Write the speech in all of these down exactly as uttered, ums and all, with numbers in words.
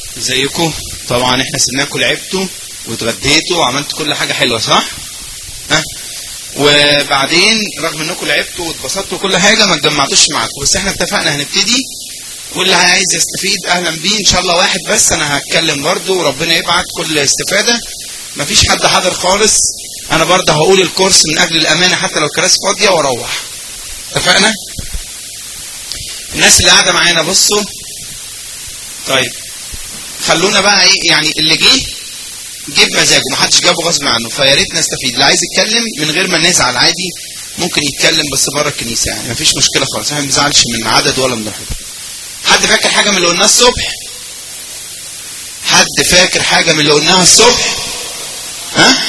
ازيكم؟ طبعا احنا سيبناكم لعبتوا واتغديتوا وعملتوا كل حاجه حلوه صح؟ ها؟ وبعدين رغم انكم لعبتوا واتبسطتوا كل حاجه ما اتجمعتوش معاكم، بس احنا اتفقنا هنبتدي، واللي عايز يستفيد اهلا بيه ان شاء الله. واحد بس انا هتكلم برضه وربنا يبعت كل استفاده. مفيش حد حاضر خالص، انا برضه هقول الكورس من اجل الامانه حتى لو الكراسي فاضيه واروح. اتفقنا؟ الناس اللي قاعده معانا بصوا. طيب خلونا بقى ايه يعني، اللي جه جيب مزاجه، محدش جابه غصب عنه، فيا ريت نستفيد. اللي عايز يتكلم من غير ما نزعل عادي ممكن يتكلم بس بره الكنيسه، يعني مفيش مشكله خالص، احنا ما بنزعلش من عدد ولا من الحضور. حد فاكر حاجه من اللي قلناها الصبح؟ حد فاكر حاجه من اللي قلناها الصبح؟ ها؟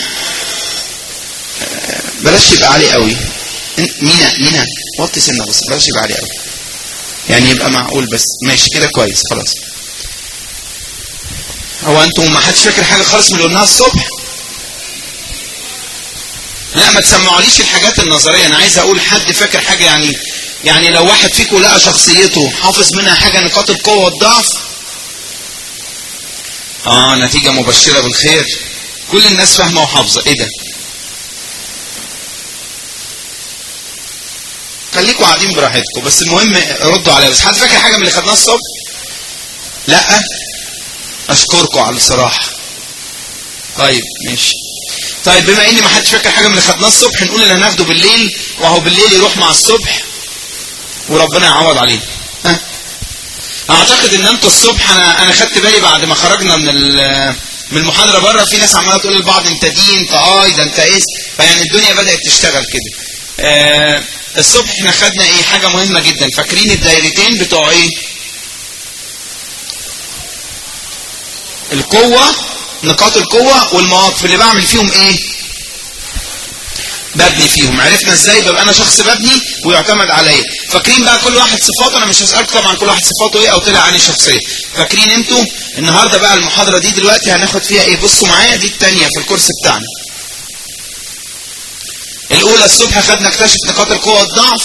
بلاش يبقى عالي قوي. مينا مينا وطي سنه بس، بلاش يبقى عالي قوي، يعني يبقى معقول بس. ماشي كده كويس خلاص. هو انتم ما حدش فاكر حاجه خالص من اللي قلناها الصبح؟ لا ما تسمعوليش الحاجات النظريه، انا عايز اقول حد فاكر حاجه. يعني يعني لو واحد فيكم لقى شخصيته حافظ منها حاجه نقاط القوه والضعف، اه نتيجه مبشره بالخير. كل الناس فاهمه وحافظه. ايه ده؟ خليكم قاعدين براحتكم، بس المهم ردوا عليا. بس حد فاكر حاجه من اللي خدناها الصبح؟ لا؟ اشكركم على الصراحه. طيب ماشي. طيب بما ان ما حدش فاكر حاجه من اللي خدناه الصبح، نقول اللي هناخده بالليل، وهو بالليل يروح مع الصبح وربنا يعوض عليه. ها؟ اعتقد ان انتوا الصبح، انا انا خدت بالي بعد ما خرجنا من من المحاضره بره، في ناس عماله تقول لبعض انت دي انت اي ده انت ايه، فيعني الدنيا بدات تشتغل كده. آه الصبح احنا خدنا ايه؟ حاجه مهمه جدا. فاكرين الدايرتين بتوع ايه؟ القوة، نقاط القوة والمواقف اللي بعمل فيهم ايه؟ ببني فيهم. عرفنا ازاي ببقى انا شخص ببني ويعتمد عليا. فاكرين بقى كل واحد صفاته، انا مش هسألكم طبعا كل واحد صفاته ايه او طلع عني شخصية. فاكرين انتوا النهاردة بقى المحاضرة دي دلوقتي هناخد فيها ايه؟ بصوا معايا، دي التانية في الكورس بتاعنا. الاولى الصبح خدنا اكتشف نقاط القوة والضعف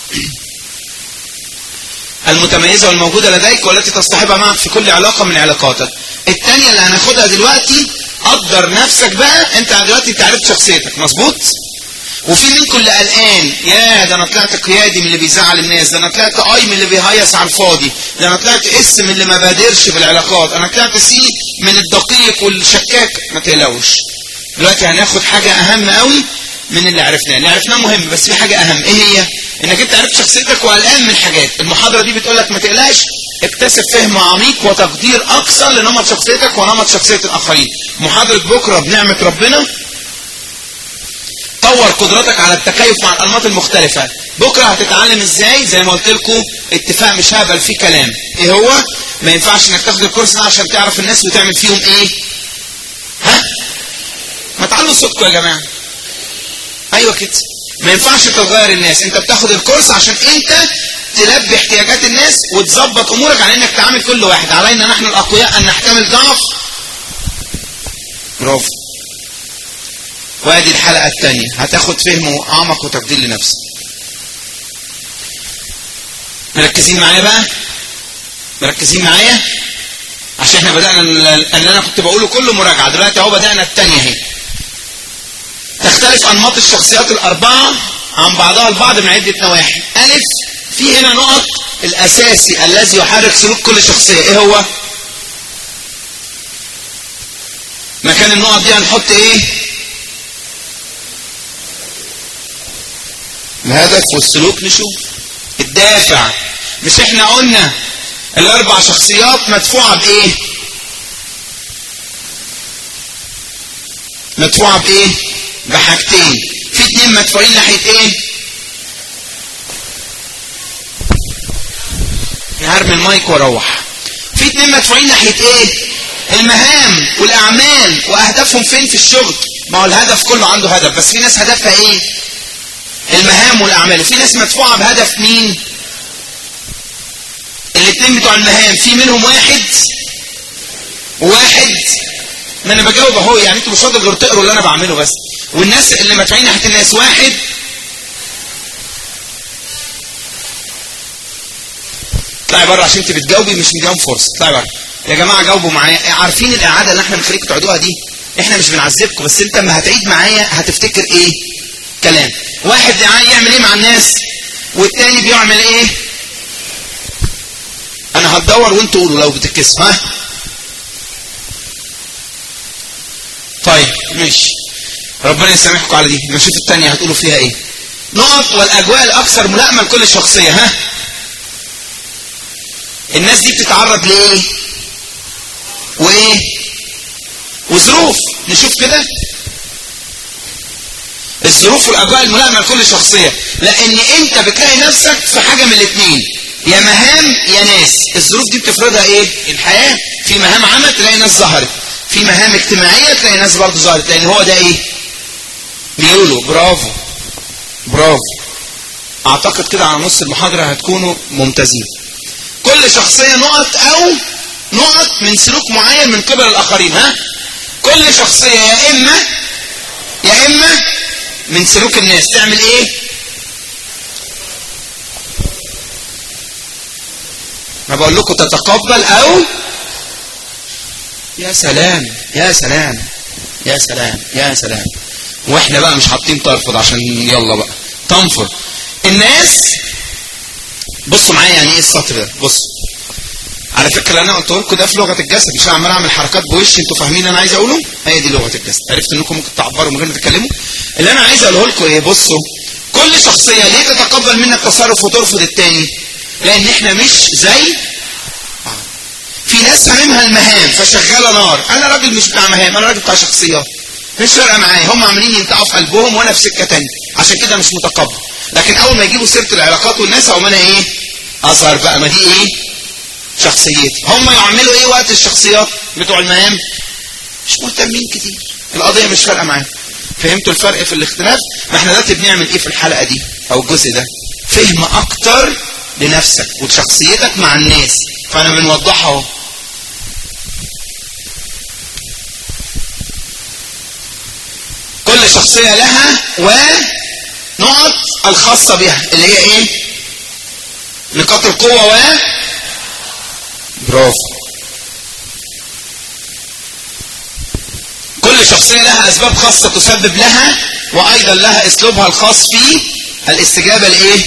المتميزة والموجودة لديك والتي تصطحبها معك في كل علاقة من علاقاتك. الثانية اللي هناخدها دلوقتي قدر نفسك بقى. انت دلوقتي تعرف شخصيتك مظبوط، وفي منكم اللي قلقان، يا ده انا طلعت قيادي من اللي بيزعل الناس، ده انا طلعت اي من اللي بيهيص على الفاضي، ده انا طلعت اس من اللي ما بادرش في العلاقات، انا طلعت سي من الدقيق والشكاك. ما تقلقوش، دلوقتي هناخد حاجة اهم قوي من اللي عرفناه. اللي عرفناه مهم، بس في حاجة اهم. ايه هي؟ انك انت عرفت شخصيتك وقلقان من حاجات. المحاضرة دي بتقول لك ما تقلقش، اكتسب فهم عميق وتقدير اكثر لنمط شخصيتك ونمط شخصية الاخرين. محاضرة بكرة بنعمة ربنا طور قدرتك على التكيف مع الانماط المختلفة. بكرة هتتعلم ازاي، زي ما قلت لكم اتفاق مش هبل في كلام. ايه هو؟ ما ينفعش انك تاخد الكورس ده عشان تعرف الناس وتعمل فيهم ايه؟ ها؟ ما تعلوا صوتكم يا جماعة. ايوه كده، ما ينفعش تغير الناس. انت بتاخد الكورس عشان انت تلبي احتياجات الناس وتظبط امورك على انك تعامل كل واحد. علينا نحن الاقوياء ان نحتمل ضعف. برافو. وادي الحلقه الثانيه، هتاخد فهم اعمق وتقدير لنفسك. مركزين معايا بقى؟ مركزين معايا؟ عشان احنا بدانا اللي انا كنت بقوله كله مراجعه، دلوقتي اهو بدانا الثانيه اهي. تختلف أنماط الشخصيات الأربعة عن بعضها البعض من عدة نواحي. ألف، في هنا نقط الأساسي الذي يحرك سلوك كل شخصية. إيه هو؟ مكان النقط دي هنحط إيه؟ الهدف والسلوك. نشوف الدافع. مش إحنا قلنا الأربع شخصيات مدفوعة بإيه؟ مدفوعة بإيه؟ بحاجتين. في اتنين مدفوعين ناحية ايه؟ هرمي المايك واروح. في اتنين مدفوعين ناحية ايه؟ المهام والاعمال واهدافهم فين في الشغل. ما هو الهدف كله عنده هدف، بس في ناس هدفها ايه؟ المهام والاعمال. وفي ناس مدفوعة بهدف مين؟ الاتنين بتوع المهام، في منهم واحد واحد ما انا بجاوب اهو، يعني انتوا مش راضيين غير تقروا اللي انا بعمله بس. والناس اللي مدفوعين ناحيه الناس واحد اطلعي بره عشان انت بتجاوبي مش مديهم فرصه. اطلعي بره. يا جماعة جاوبوا معايا، عارفين الإعادة اللي احنا بنخليكم تقعدوها دي؟ احنا مش بنعذبكم، بس انت لما هتعيد معايا هتفتكر ايه؟ كلام. واحد يعمل ايه مع الناس والتاني بيعمل ايه؟ انا هتدور وانتوا قولوا لو بتتكسوا. ها؟ طيب ماشي، ربنا يسامحكم على دي. نشوف التانية هتقولوا فيها ايه. نقط والاجواء الاكثر ملائمة لكل شخصية. ها؟ الناس دي بتتعرض لايه؟ وايه؟ وظروف. نشوف كده الظروف والاجواء الملائمة لكل شخصية، لان انت بتلاقي نفسك في حاجة من الاثنين، يا مهام يا ناس. الظروف دي بتفرضها ايه؟ الحياة. في مهام عمل تلاقي ناس ظهرت، في مهام اجتماعية تلاقي ناس برضه ظهرت، لان هو ده ايه؟ بيقولوا برافو برافو. اعتقد كده على نص المحاضرة هتكونوا ممتازين. كل شخصية نقط او نقط من سلوك معين من قبل الاخرين. ها؟ كل شخصية يا اما يا اما من سلوك الناس تعمل ايه؟ ما بقول لكم تتقبل او يا سلام يا سلام يا سلام يا سلام. واحنا بقى مش حاطين ترفض عشان يلا بقى تنفر الناس. بصوا معايا يعني ايه السطر ده. بصوا على فكره انا قلت لكم ده في لغه الجسد، مش عمال اعمل حركات بوشي. انتوا فاهمين اللي انا عايز اقوله؟ هي دي لغه الجسد. عرفت انكم ممكن تعبروا من غير ما تتكلموا. اللي انا عايز اقوله لكم ايه؟ بصوا كل شخصيه ليه تتقبل منك تصرف وترفض التاني؟ لان احنا مش زي في ناس هاممها المهام فشغاله نار. انا راجل مش بتاع مهام، انا راجل بتاع شخصيات، مش فارقه معايا. هم عاملين ينتقوا في قلبهم وانا في سكه ثانيه، عشان كده مش متقبل. لكن اول ما يجيبوا سيره العلاقات والناس او انا ايه؟ اظهر بقى. ما دي ايه؟ شخصيتي. هم يعملوا ايه وقت الشخصيات بتوع المهام؟ مش مهتمين كتير، القضيه مش فارقه معاهم. فهمتوا الفرق في الاختلاف؟ ما احنا دلوقتي بنعمل ايه في الحلقه دي او الجزء ده؟ فهم اكتر لنفسك وشخصيتك مع الناس، فانا بنوضحها اهو. كل شخصية لها ونقط الخاصة بها اللي هي ايه؟ نقاط القوة و برافو. كل شخصية لها اسباب خاصة تسبب لها، وايضا لها اسلوبها الخاص في الاستجابة لايه؟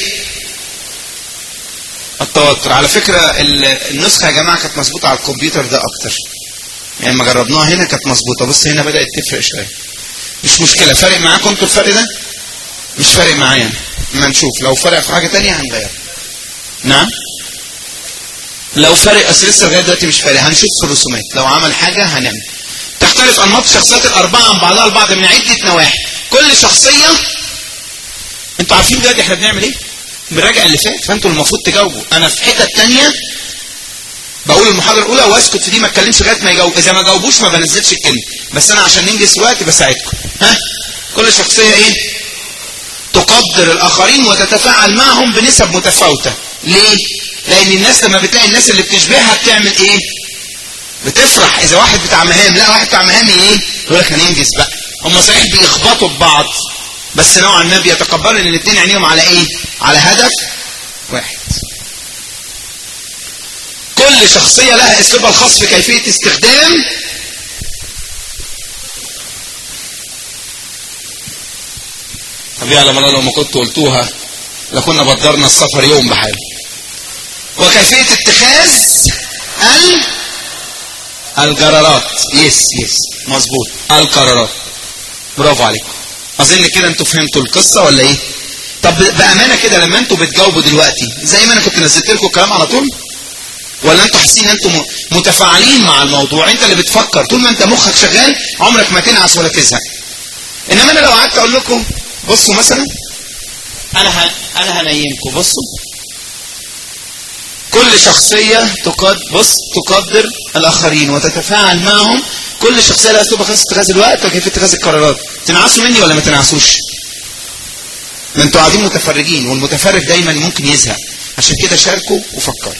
التوتر. على فكرة النسخة يا جماعة كانت مظبوطة على الكمبيوتر ده اكتر، يعني ما جربناها هنا كانت مظبوطة، بس هنا بدأت تفرق شوية. مش مشكلة. فارق معاكم انتوا الفرق ده؟ مش فارق معايا. ما نشوف لو فرق في حاجة تانية هنغير. نعم؟ لو فرق اصل لسه لغاية دلوقتي مش فارق، هنشوف في الرسومات لو عمل حاجة هنعمل. تختلف انماط الشخصيات الاربعة عن بعضها البعض من عدة نواحي. كل شخصية انتوا عارفين دلوقتي احنا بنعمل ايه؟ بنراجع اللي فات، فانتوا المفروض تجاوبوا. انا في حتة تانية بقول المحاضرة الأولى واسكت في دي ما اتكلمش لغاية ما يجاوب. إذا ما جاوبوش ما بنزلش الكلمة، بس أنا عشان ننجز الوقت بساعدكم. ها؟ كل شخصية إيه؟ تقدر الآخرين وتتفاعل معهم بنسب متفاوتة. ليه؟ لأن الناس لما بتلاقي الناس اللي بتشبهها بتعمل إيه؟ بتفرح. إذا واحد بتاع مهام لا واحد بتاع مهام إيه؟ يقول لك هننجز بقى. هم صحيح بيخبطوا ببعض بس نوعا ما بيتقبلوا إن الاثنين عينيهم على إيه؟ على هدف واحد. كل شخصية لها اسلوبها الخاص في كيفية استخدام طب يعلم الله لو ما كنت قلتوها لكنا بدرنا السفر يوم بحاله. وكيفية اتخاذ ال القرارات. يس يس مظبوط، القرارات. برافو عليكم. اظن كده انتوا فهمتوا القصة ولا ايه؟ طب بأمانة كده لما انتوا بتجاوبوا دلوقتي زي ما انا كنت نزلت لكم الكلام على طول، ولا انتوا حاسين انتوا متفاعلين مع الموضوع؟ انت اللي بتفكر. طول ما انت مخك شغال عمرك ما تنعس ولا تزهق. انما انا لو قعدت اقول لكم بصوا مثلا انا ه... انا هنيمكم. بصوا كل شخصيه تقدر بص تقدر الاخرين وتتفاعل معهم. كل شخصيه لها اسلوبها خاص في اتخاذ الوقت وكيفيه اتخاذ القرارات. تنعسوا مني ولا ما تنعسوش؟ ما انتوا قاعدين متفرجين، والمتفرج دايما ممكن يزهق، عشان كده شاركوا وفكروا.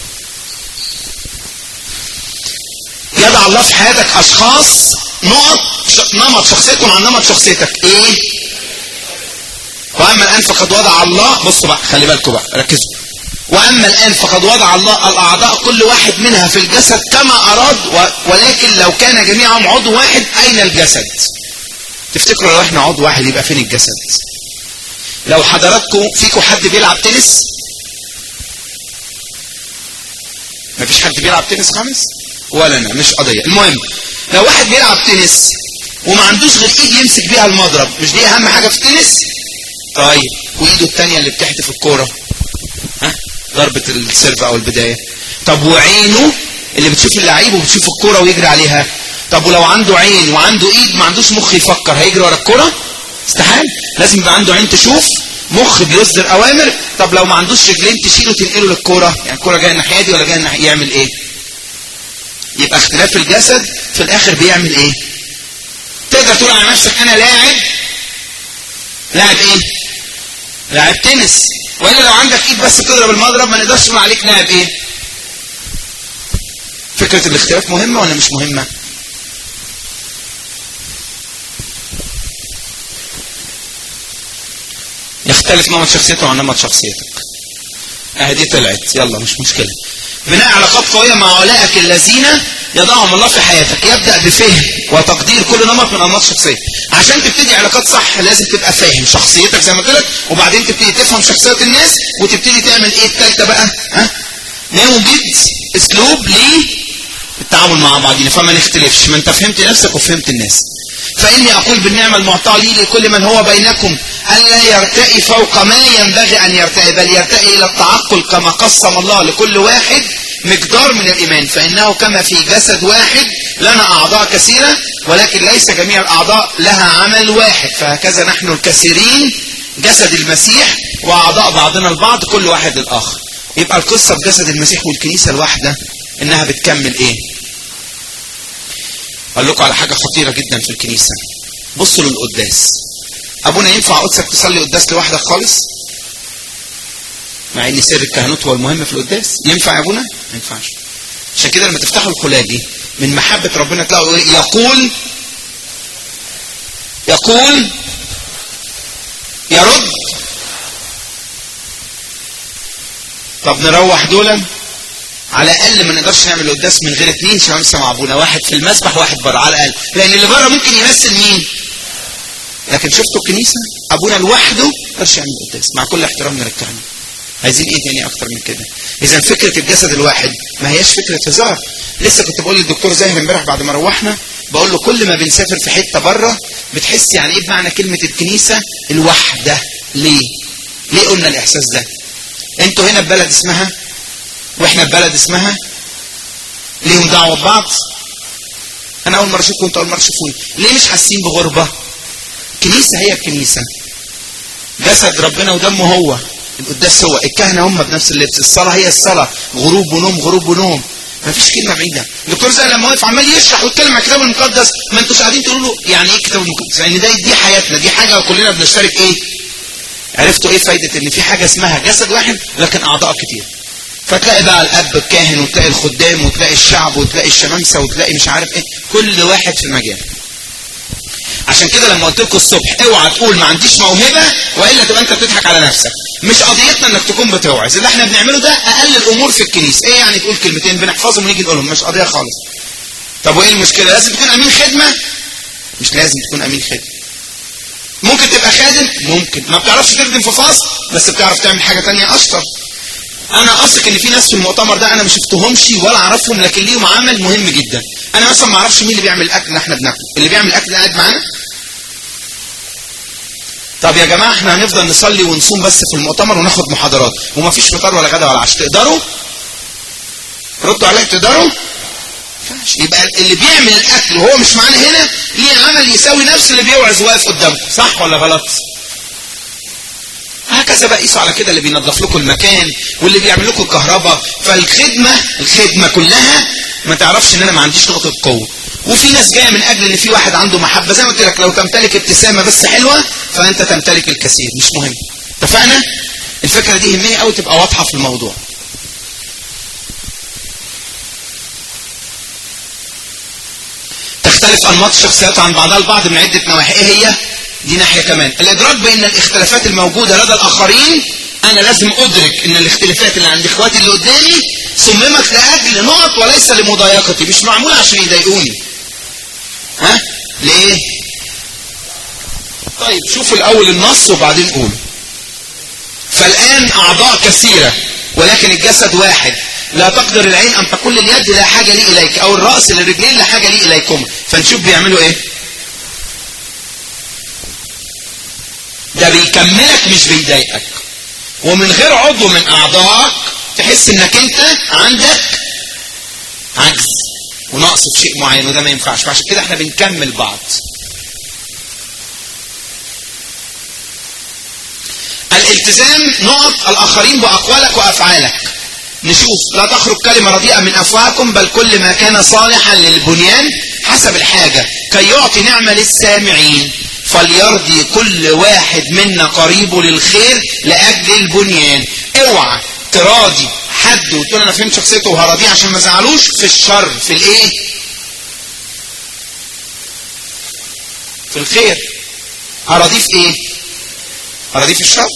يضع الله في حياتك اشخاص نقط نمط شخصيتهم عن نمط شخصيتك. ايه؟ واما الان فقد وضع الله. بصوا بقى خلي بالكم بقى ركزوا. واما الان فقد وضع الله الاعضاء كل واحد منها في الجسد كما اراد، ولكن لو كان جميعهم عضو واحد اين الجسد؟ تفتكروا لو احنا عضو واحد يبقى فين الجسد؟ لو حضراتكم فيكم حد بيلعب تنس؟ مفيش حد بيلعب تنس خالص؟ ولا انا، مش قضيه. المهم لو واحد بيلعب تنس وما عندوش غير ايد يمسك بيها المضرب، مش دي اهم حاجه في التنس؟ طيب وايده الثانيه اللي بتحدف الكوره، ها، ضربه السيرف او البدايه. طب وعينه اللي بتشوف اللعيب وبتشوف الكوره ويجري عليها. طب ولو عنده عين وعنده ايد ما عندوش مخ يفكر، هيجري ورا الكوره؟ استحاله، لازم يبقى عنده عين تشوف، مخ بيصدر اوامر. طب لو ما عندوش رجلين تشيله تنقله للكوره، يعني الكوره جايه الناحيه دي ولا جايه الناحيه، يعمل ايه؟ يبقى اختلاف الجسد في الاخر بيعمل ايه؟ تقدر تقول على نفسك انا لاعب لاعب ايه؟ لاعب تنس. والا لو عندك ايد بس بتضرب المضرب ما نقدرش نقول عليك لاعب ايه؟ فكره الاختلاف مهمه ولا مش مهمه؟ يختلف نمط شخصيته عن نمط شخصيتك. اه دي طلعت، يلا مش مشكله. بناء علاقات قويه مع اولئك الذين يضعهم الله في حياتك. يبدا بفهم وتقدير كل نمط من انماط الشخصيه. عشان تبتدي علاقات صح لازم تبقى فاهم شخصيتك زي ما قلت لك، وبعدين تبتدي تفهم شخصيات الناس، وتبتدي تعمل ايه الثالثه بقى؟ ها؟ نوجد اسلوب للتعامل مع بعضنا فما نختلفش. ما انت فهمت نفسك وفهمت الناس. فاني اقول بالنعمه المعطاه لي لكل من هو بينكم الا يرتقي فوق ما ينبغي ان يرتقي، بل يرتقي الى التعقل كما قسم الله لكل واحد مقدار من الايمان. فانه كما في جسد واحد لنا اعضاء كثيره ولكن ليس جميع الاعضاء لها عمل واحد، فهكذا نحن الكثيرين جسد المسيح واعضاء بعضنا البعض كل واحد للاخر. يبقى القصه في جسد المسيح والكنيسه الواحده انها بتكمل ايه؟ اقول لكم على حاجه خطيره جدا في الكنيسه. بصوا للقداس. ابونا ينفع قدسك تصلي قداس لوحدك خالص؟ مع ان سر الكهنوت هو المهم في القداس. ينفع يا ابونا؟ ما ينفعش. عشان كده لما تفتحوا الخلاجي من محبه ربنا تلاقوا ايه؟ يقول يقول يرد. طب نروح دولا على الاقل ما نقدرش نعمل قداس من غير اثنين شمامسه مع ابونا، واحد في المسبح وواحد بره على الاقل، لان اللي بره ممكن يمثل مين؟ لكن شفتوا الكنيسه ابونا لوحده ما يقدرش يعمل قداس مع كل احترامنا للكهنه. عايزين ايه تاني اكتر من كده؟ اذا فكره الجسد الواحد ما هياش فكره هزار. لسه كنت بقول للدكتور زاهر امبارح بعد ما روحنا، بقول له كل ما بنسافر في حته بره بتحس يعني ايه بمعنى كلمه الكنيسه الوحده. ليه؟ ليه قلنا الاحساس ده؟ انتوا هنا ببلد اسمها واحنا ببلد اسمها، ليهم دعوه ببعض. انا اول مره اشوفكم وانتوا اول مره تشوفوني، ليه مش حاسين بغربه؟ الكنيسه هي الكنيسه، جسد ربنا ودمه هو، القداس هو، الكهنه هم بنفس اللبس، الصلاه هي الصلاه، غروب ونوم غروب ونوم، مفيش كلمه بعيده. الدكتور زي لما واقف عمال يشرح ويتكلم عن الكتاب المقدس، ما انتوش قاعدين تقولوا له يعني ايه الكتاب المقدس؟ لان يعني ده دي حياتنا، دي حاجه كلنا بنشترك ايه؟ عرفتوا ايه فايده ان في حاجه اسمها جسد واحد لكن اعضاء كتير؟ فتلاقي بقى الاب الكاهن وتلاقي الخدام وتلاقي الشعب وتلاقي الشمامسه وتلاقي مش عارف ايه، كل واحد في مجال. عشان كده لما قلت لكم الصبح اوعى تقول ما عنديش موهبه والا تبقى انت بتضحك على نفسك. مش قضيتنا انك تكون بتوعظ، اللي احنا بنعمله ده اقل الامور في الكنيسه. ايه يعني تقول كلمتين بنحفظهم ونيجي نقولهم؟ مش قضيه خالص. طب وايه المشكله؟ لازم تكون امين خدمه؟ مش لازم تكون امين خدمه. ممكن تبقى خادم، ممكن ما بتعرفش تخدم في فصل بس بتعرف تعمل حاجه ثانيه اشطر. انا اثق ان في ناس في المؤتمر ده انا ما شفتهمش ولا اعرفهم لكن ليهم عمل مهم جدا. انا مثلا ما اعرفش مين اللي بيعمل الاكل اللي احنا بناكله، اللي بيعمل الاكل ده قاعد معانا. طب يا جماعه احنا هنفضل نصلي ونصوم بس في المؤتمر وناخد محاضرات وما فيش فطار ولا غدا ولا عشاء، تقدروا؟ ردوا عليا، تقدروا؟ ينفعش. يبقى اللي بيعمل الاكل وهو مش معانا هنا ليه عمل يساوي نفس اللي بيوعظ واقف قدامكم، صح ولا غلط؟ هكذا بقى قيسوا على كده اللي بينظف لكم المكان واللي بيعمل لكم الكهرباء. فالخدمه الخدمه كلها ما تعرفش ان انا ما عنديش نقطه قوه. وفي ناس جايه من اجل ان في واحد عنده محبه، زي ما قلت لك لو تمتلك ابتسامه بس حلوه فانت تمتلك الكثير، مش مهم. اتفقنا؟ الفكره دي يهمني قوي تبقى واضحه في الموضوع. تختلف انماط الشخصيات عن بعضها البعض من عده نواحي. ايه هي؟ دي ناحيه كمان، الادراك بان الاختلافات الموجوده لدى الاخرين انا لازم ادرك ان الاختلافات اللي عند اخواتي اللي قدامي صممت لاجل نقط وليس لمضايقتي، مش معمولة عشان يضايقوني. ها ليه؟ طيب شوفوا الاول النص وبعدين قول. فالان اعضاء كثيرة ولكن الجسد واحد، لا تقدر العين ان تقول لليد لا حاجة لي اليك، او الرأس للرجلين لا حاجة لي اليكم. فنشوف بيعملوا ايه. ده بيكملك مش بيضايقك، ومن غير عضو من اعضائك تحس انك انت عندك عجز ونقص في شيء معين، وده ما ينفعش. فعشان كده احنا بنكمل بعض. الالتزام نقط الاخرين باقوالك وافعالك. نشوف لا تخرج كلمة رديئة من افواهكم بل كل ما كان صالحا للبنيان حسب الحاجة كي يعطي نعمة للسامعين، فليرضي كل واحد منا قريبه للخير لاجل البنيان. اوعى تراضي حد وتقول انا فهمت شخصيته وهراضيه عشان ما زعلوش في الشر، في الايه؟ في الخير. هراضيه في ايه؟ هراضيه في الشر؟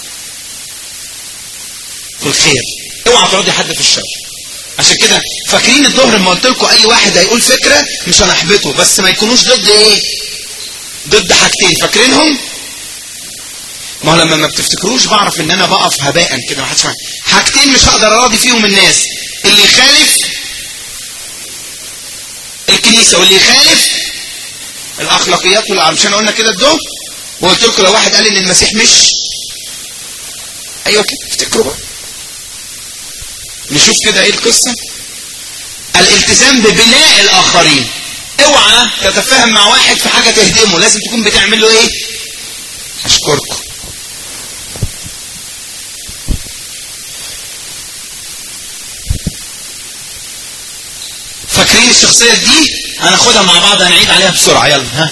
في الخير. اوعى تراضي حد في الشر. عشان كده فاكرين الظهر لما قلت لكم اي واحد هيقول فكره مش هنحبطه، بس ما يكونوش ضد ايه؟ ضد حاجتين. فاكرينهم؟ ما هو لما ما بتفتكروش بعرف ان انا بقف هباء كده ما حدش فاهم. حاجتين مش هقدر اراضي فيهم الناس، اللي يخالف الكنيسه واللي يخالف الاخلاقيات والعرب. مش انا قلنا كده الظهر وقلت لكم لو واحد قال ان المسيح مش ايوه كده افتكروا بقى. نشوف كده ايه القصه. الالتزام ببناء الاخرين. اوعى تتفاهم مع واحد في حاجه تهدمه، لازم تكون بتعمل له ايه؟ اشكركم. فاكرين الشخصيه دي؟ هناخدها مع بعض، هنعيد عليها بسرعه. يلا ها.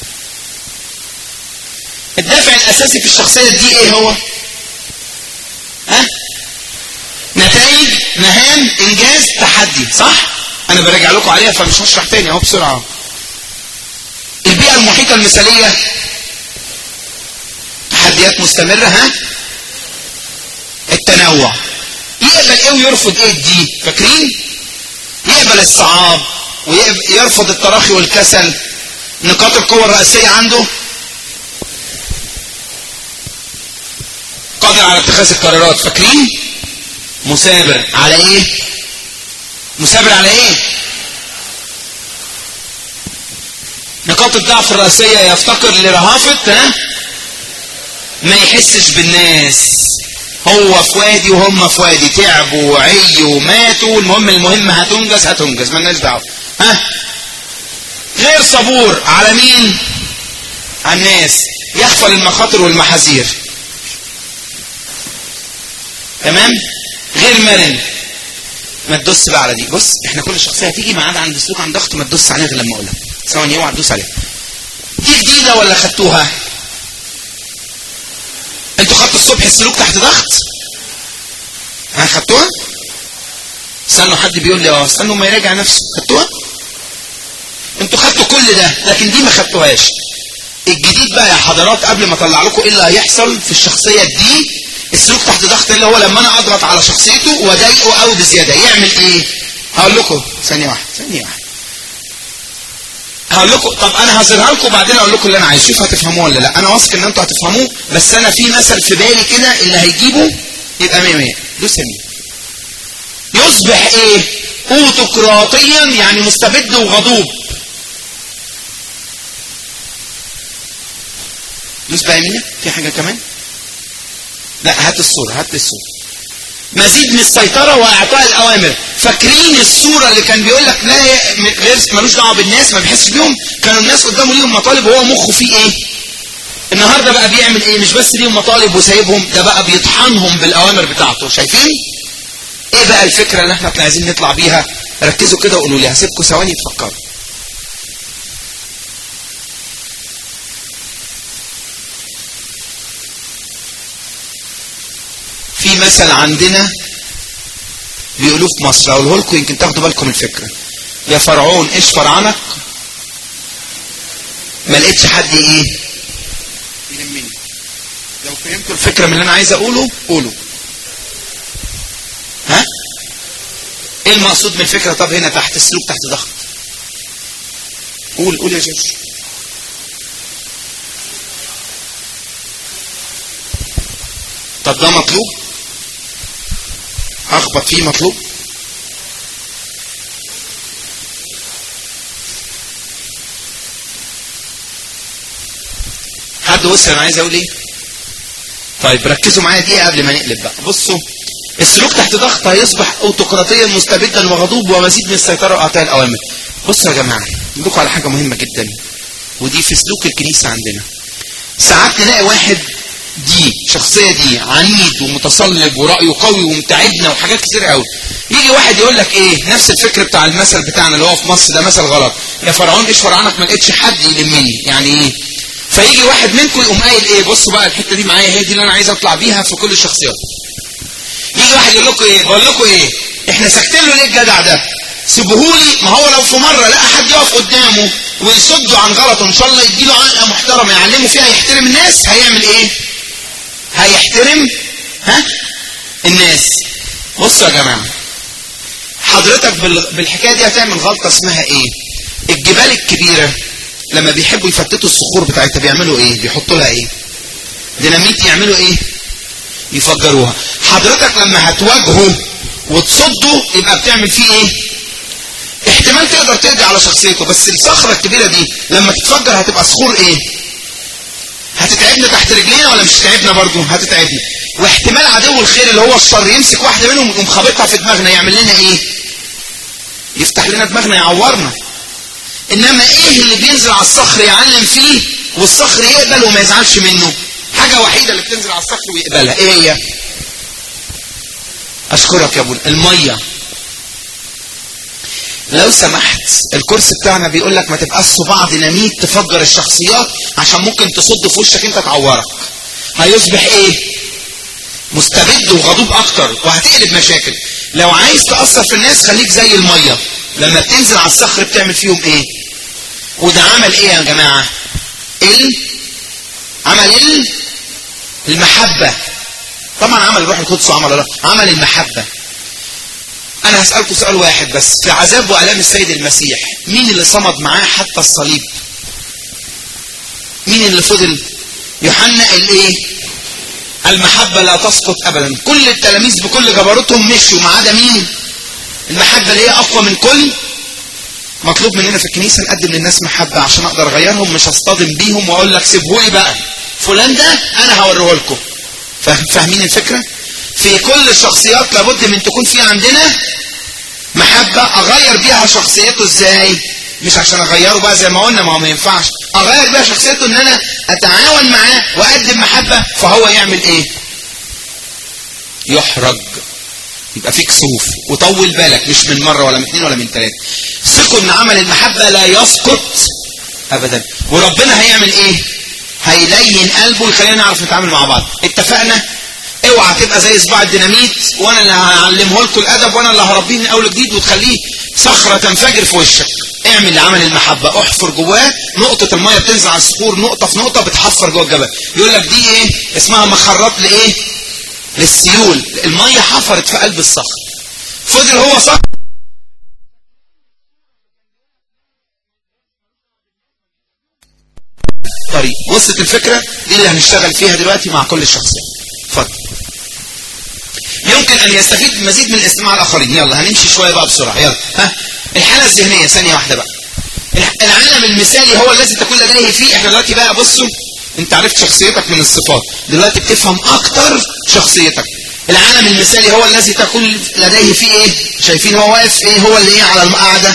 الدافع الاساسي في الشخصيه دي ايه هو؟ ها؟ نتائج، مهام، انجاز، تحدي. صح؟ انا براجع لكم عليها فمش هشرح تاني اهو بسرعه. البيئه المحيطه المثاليه، تحديات مستمره. ها؟ التنوع. يقبل ايه ويرفض ايه دي؟ فاكرين؟ يقبل الصعاب ويرفض التراخي والكسل. نقاط القوة الرئيسية عنده قادر على اتخاذ القرارات. فاكرين؟ مثابر على ايه؟ مثابر على ايه؟ نقاط الضعف الرئيسية يفتقر لرهافة. ها؟ ما يحسش بالناس، هو في وادي وهم في وادي، تعبوا وعيوا وماتوا، المهم المهم هتنجز هتنجز مالناش دعوه. ها؟ غير صبور على مين؟ على الناس. يغفل المخاطر والمحاذير. تمام؟ غير مرن. ما تدوس بقى على دي. بص احنا كل شخصيه هتيجي ما عدا عند سلوك عن ضغط ما تدوس عليها غير لما اقولها. ثواني اوعى تدوس عليها. دي جديده ولا خدتوها؟ انتوا خدتوا الصبح السلوك تحت ضغط؟ ها خدتوها؟ استنوا حد بيقول لي اه استنوا ما يراجع نفسه. خدتوها؟ انتوا خدتوا كل ده لكن دي ما خدتوهاش. الجديد بقى يا حضرات قبل ما اطلع لكم ايه اللي هيحصل في الشخصيه دي، السلوك تحت ضغط اللي هو لما انا اضغط على شخصيته واضايقه قوي بزياده يعمل ايه؟ هقول لكم ثانيه واحده ثانيه واحده. هقول لكم طب انا هظهرها لكم وبعدين اقول لكم اللي انا عايز. شوف هتفهموه ولا لا. انا واثق ان انتوا هتفهموه، بس انا في مثل في بالي كده اللي هيجيبه يبقى مية مية. دوس يمين. يصبح ايه؟ اوتقراطيا يعني مستبد وغضوب. دوس بقى يمين. في حاجه كمان؟ لا هات الصوره هات الصوره. مزيد من السيطره واعطاء الاوامر. فاكرين الصوره اللي كان بيقول لك لا غير ملوش دعوه بالناس ما بيحسش بيهم؟ كانوا الناس قدامه ليهم مطالب وهو مخه فيه ايه؟ النهارده بقى بيعمل ايه؟ مش بس ليهم مطالب وسايبهم، ده بقى بيطحنهم بالاوامر بتاعته. شايفين؟ ايه بقى الفكره اللي احنا عايزين نطلع بيها؟ ركزوا كده وقولوا لي. هسيبكم ثواني تفكروا. في مثل عندنا بيقولوه في مصر، اقوله لكم يمكن تاخدوا بالكم من الفكره. يا فرعون اشفر عنك ما لقيتش حد ايه يلمني. لو فهمتوا الفكرة من اللي انا عايز اقوله قولوا. ها ايه المقصود من الفكرة؟ طب هنا تحت السلوك تحت ضغط. قول قول يا جورج. طب ده مطلوب؟ اخبط فيه مطلوب؟ حد وصل انا عايز اقول ايه؟ طيب ركزوا معايا دقيقه قبل ما نقلب بقى. بصوا السلوك تحت ضغط هيصبح اوتقراطيا مستبدا وغضوب ومزيد من السيطره واعطاء الاوامر. بصوا يا جماعه ندوكوا على حاجه مهمه جدا ودي في سلوك الكنيسه عندنا. ساعات نلاقي واحد دي شخصيه دي عنيد ومتصلب ورايه قوي ومتعبنا وحاجات كتير قوي. يجي واحد يقول لك ايه نفس الفكر بتاع المثل بتاعنا اللي هو في مصر ده مثل غلط، يا فرعون ايش فرعونك ما لقيتش حد يلمني. يعني ايه؟ فيجي واحد منكم يقوم قايل ايه؟ بصوا بقى الحته دي معايا هي دي اللي انا عايز اطلع بيها في كل الشخصيات. يجي واحد يقول لكم ايه؟ بقول لكم ايه؟ احنا ساكتين له ليه الجدع ده؟ سيبوهولي. ما هو لو في مره لقى حد يقف قدامه ويصده عن غلطه ان شاء الله يديله علقه محترمه يعلمه فيها يحترم الناس، هيعمل ايه؟ هيحترم ها الناس. بصوا يا جماعه حضرتك بالحكايه دي هتعمل غلطه اسمها ايه؟ الجبال الكبيره لما بيحبوا يفتتوا الصخور بتاعتها بيعملوا ايه؟ بيحطوا لها ايه؟ ديناميت. يعملوا ايه؟ يفجروها. حضرتك لما هتواجهه وتصده يبقى بتعمل فيه ايه؟ احتمال تقدر تقضي على شخصيته، بس الصخره الكبيره دي لما تتفجر هتبقى صخور ايه؟ هتتعبنا تحت رجلينا ولا مش هتتعبنا برضه؟ هتتعبنا. واحتمال عدو الخير اللي هو الشر يمسك واحده منهم ويقوم خابطها في دماغنا يعمل لنا ايه؟ يفتح لنا دماغنا يعورنا. انما ايه اللي بينزل على الصخر يعلم فيه والصخر يقبل وما يزعلش منه؟ حاجه وحيده اللي بتنزل على الصخر ويقبلها، ايه هي؟ اشكرك يا ابونا. الميه. لو سمحت الكورس بتاعنا بيقول لك ما تبقاش صباع ديناميت تفجر الشخصيات عشان ممكن تصد في وشك انت تعورك. هيصبح ايه؟ مستبد وغضوب اكتر وهتقلب مشاكل. لو عايز تأثر في الناس خليك زي الميه لما بتنزل على الصخر بتعمل فيهم ايه؟ وده عمل ايه يا جماعه؟ ال عمل ال المحبه. طبعا عمل الروح القدس وعمل الله، عمل المحبه. انا هسألكم سؤال واحد بس، في عذاب والام السيد المسيح مين اللي صمد معاه حتى الصليب؟ مين اللي فضل؟ يوحنا الايه؟ المحبه لا تسقط ابدا. كل التلاميذ بكل جبروتهم مشوا ما عدا مين؟ المحبه اللي هي اقوى من كل. مطلوب مننا في الكنيسه نقدم للناس محبه عشان اقدر اغيرهم، مش اصطدم بيهم واقول لك سيبهولي بقى فلان ده انا هوريه لكم. فاهمين الفكره؟ في كل الشخصيات لابد من تكون في عندنا محبه اغير بيها شخصيته. ازاي؟ مش عشان اغيره بقى زي ما قلنا، ما هو ما ينفعش. اغير بيها شخصيته ان انا اتعاون معاه واقدم محبه، فهو يعمل ايه؟ يحرج. يبقى في كسوف. وطول بالك مش من مره ولا من اثنين ولا من ثلاثه. ثقوا ان عمل المحبه لا يسقط ابدا. وربنا هيعمل ايه؟ هيلين قلبه ويخلينا نعرف نتعامل مع بعض. اتفقنا؟ اوعى تبقى زي صباع الديناميت وانا اللي هعلمه لكم الادب وانا اللي هربيه من اول جديد وتخليه صخره تنفجر في وشك. اعمل عمل المحبه، احفر جواه نقطه الميه بتنزل على الصخور نقطه في نقطه بتحفر جوه الجبل. يقول لك دي ايه؟ اسمها مخرات لايه؟ للسيول. الميه حفرت في قلب الصخر. فضل هو صخر طريق. وصلت الفكره؟ دي اللي هنشتغل فيها دلوقتي مع كل الشخصيات. اتفضل. يمكن ان يستفيد مزيد من الاستماع الاخرين. يلا هنمشي شويه بقى بسرعه. يلا ها الحاله الذهنيه ثانيه واحده بقى. العالم المثالي هو الذي تكون لديه فيه. احنا دلوقتي بقى بصوا انت عرفت شخصيتك من الصفات، دلوقتي بتفهم اكتر شخصيتك. العالم المثالي هو الذي تكون لديه فيه ايه؟ شايفين هو واقف ايه؟ هو اللي ايه على القاعده؟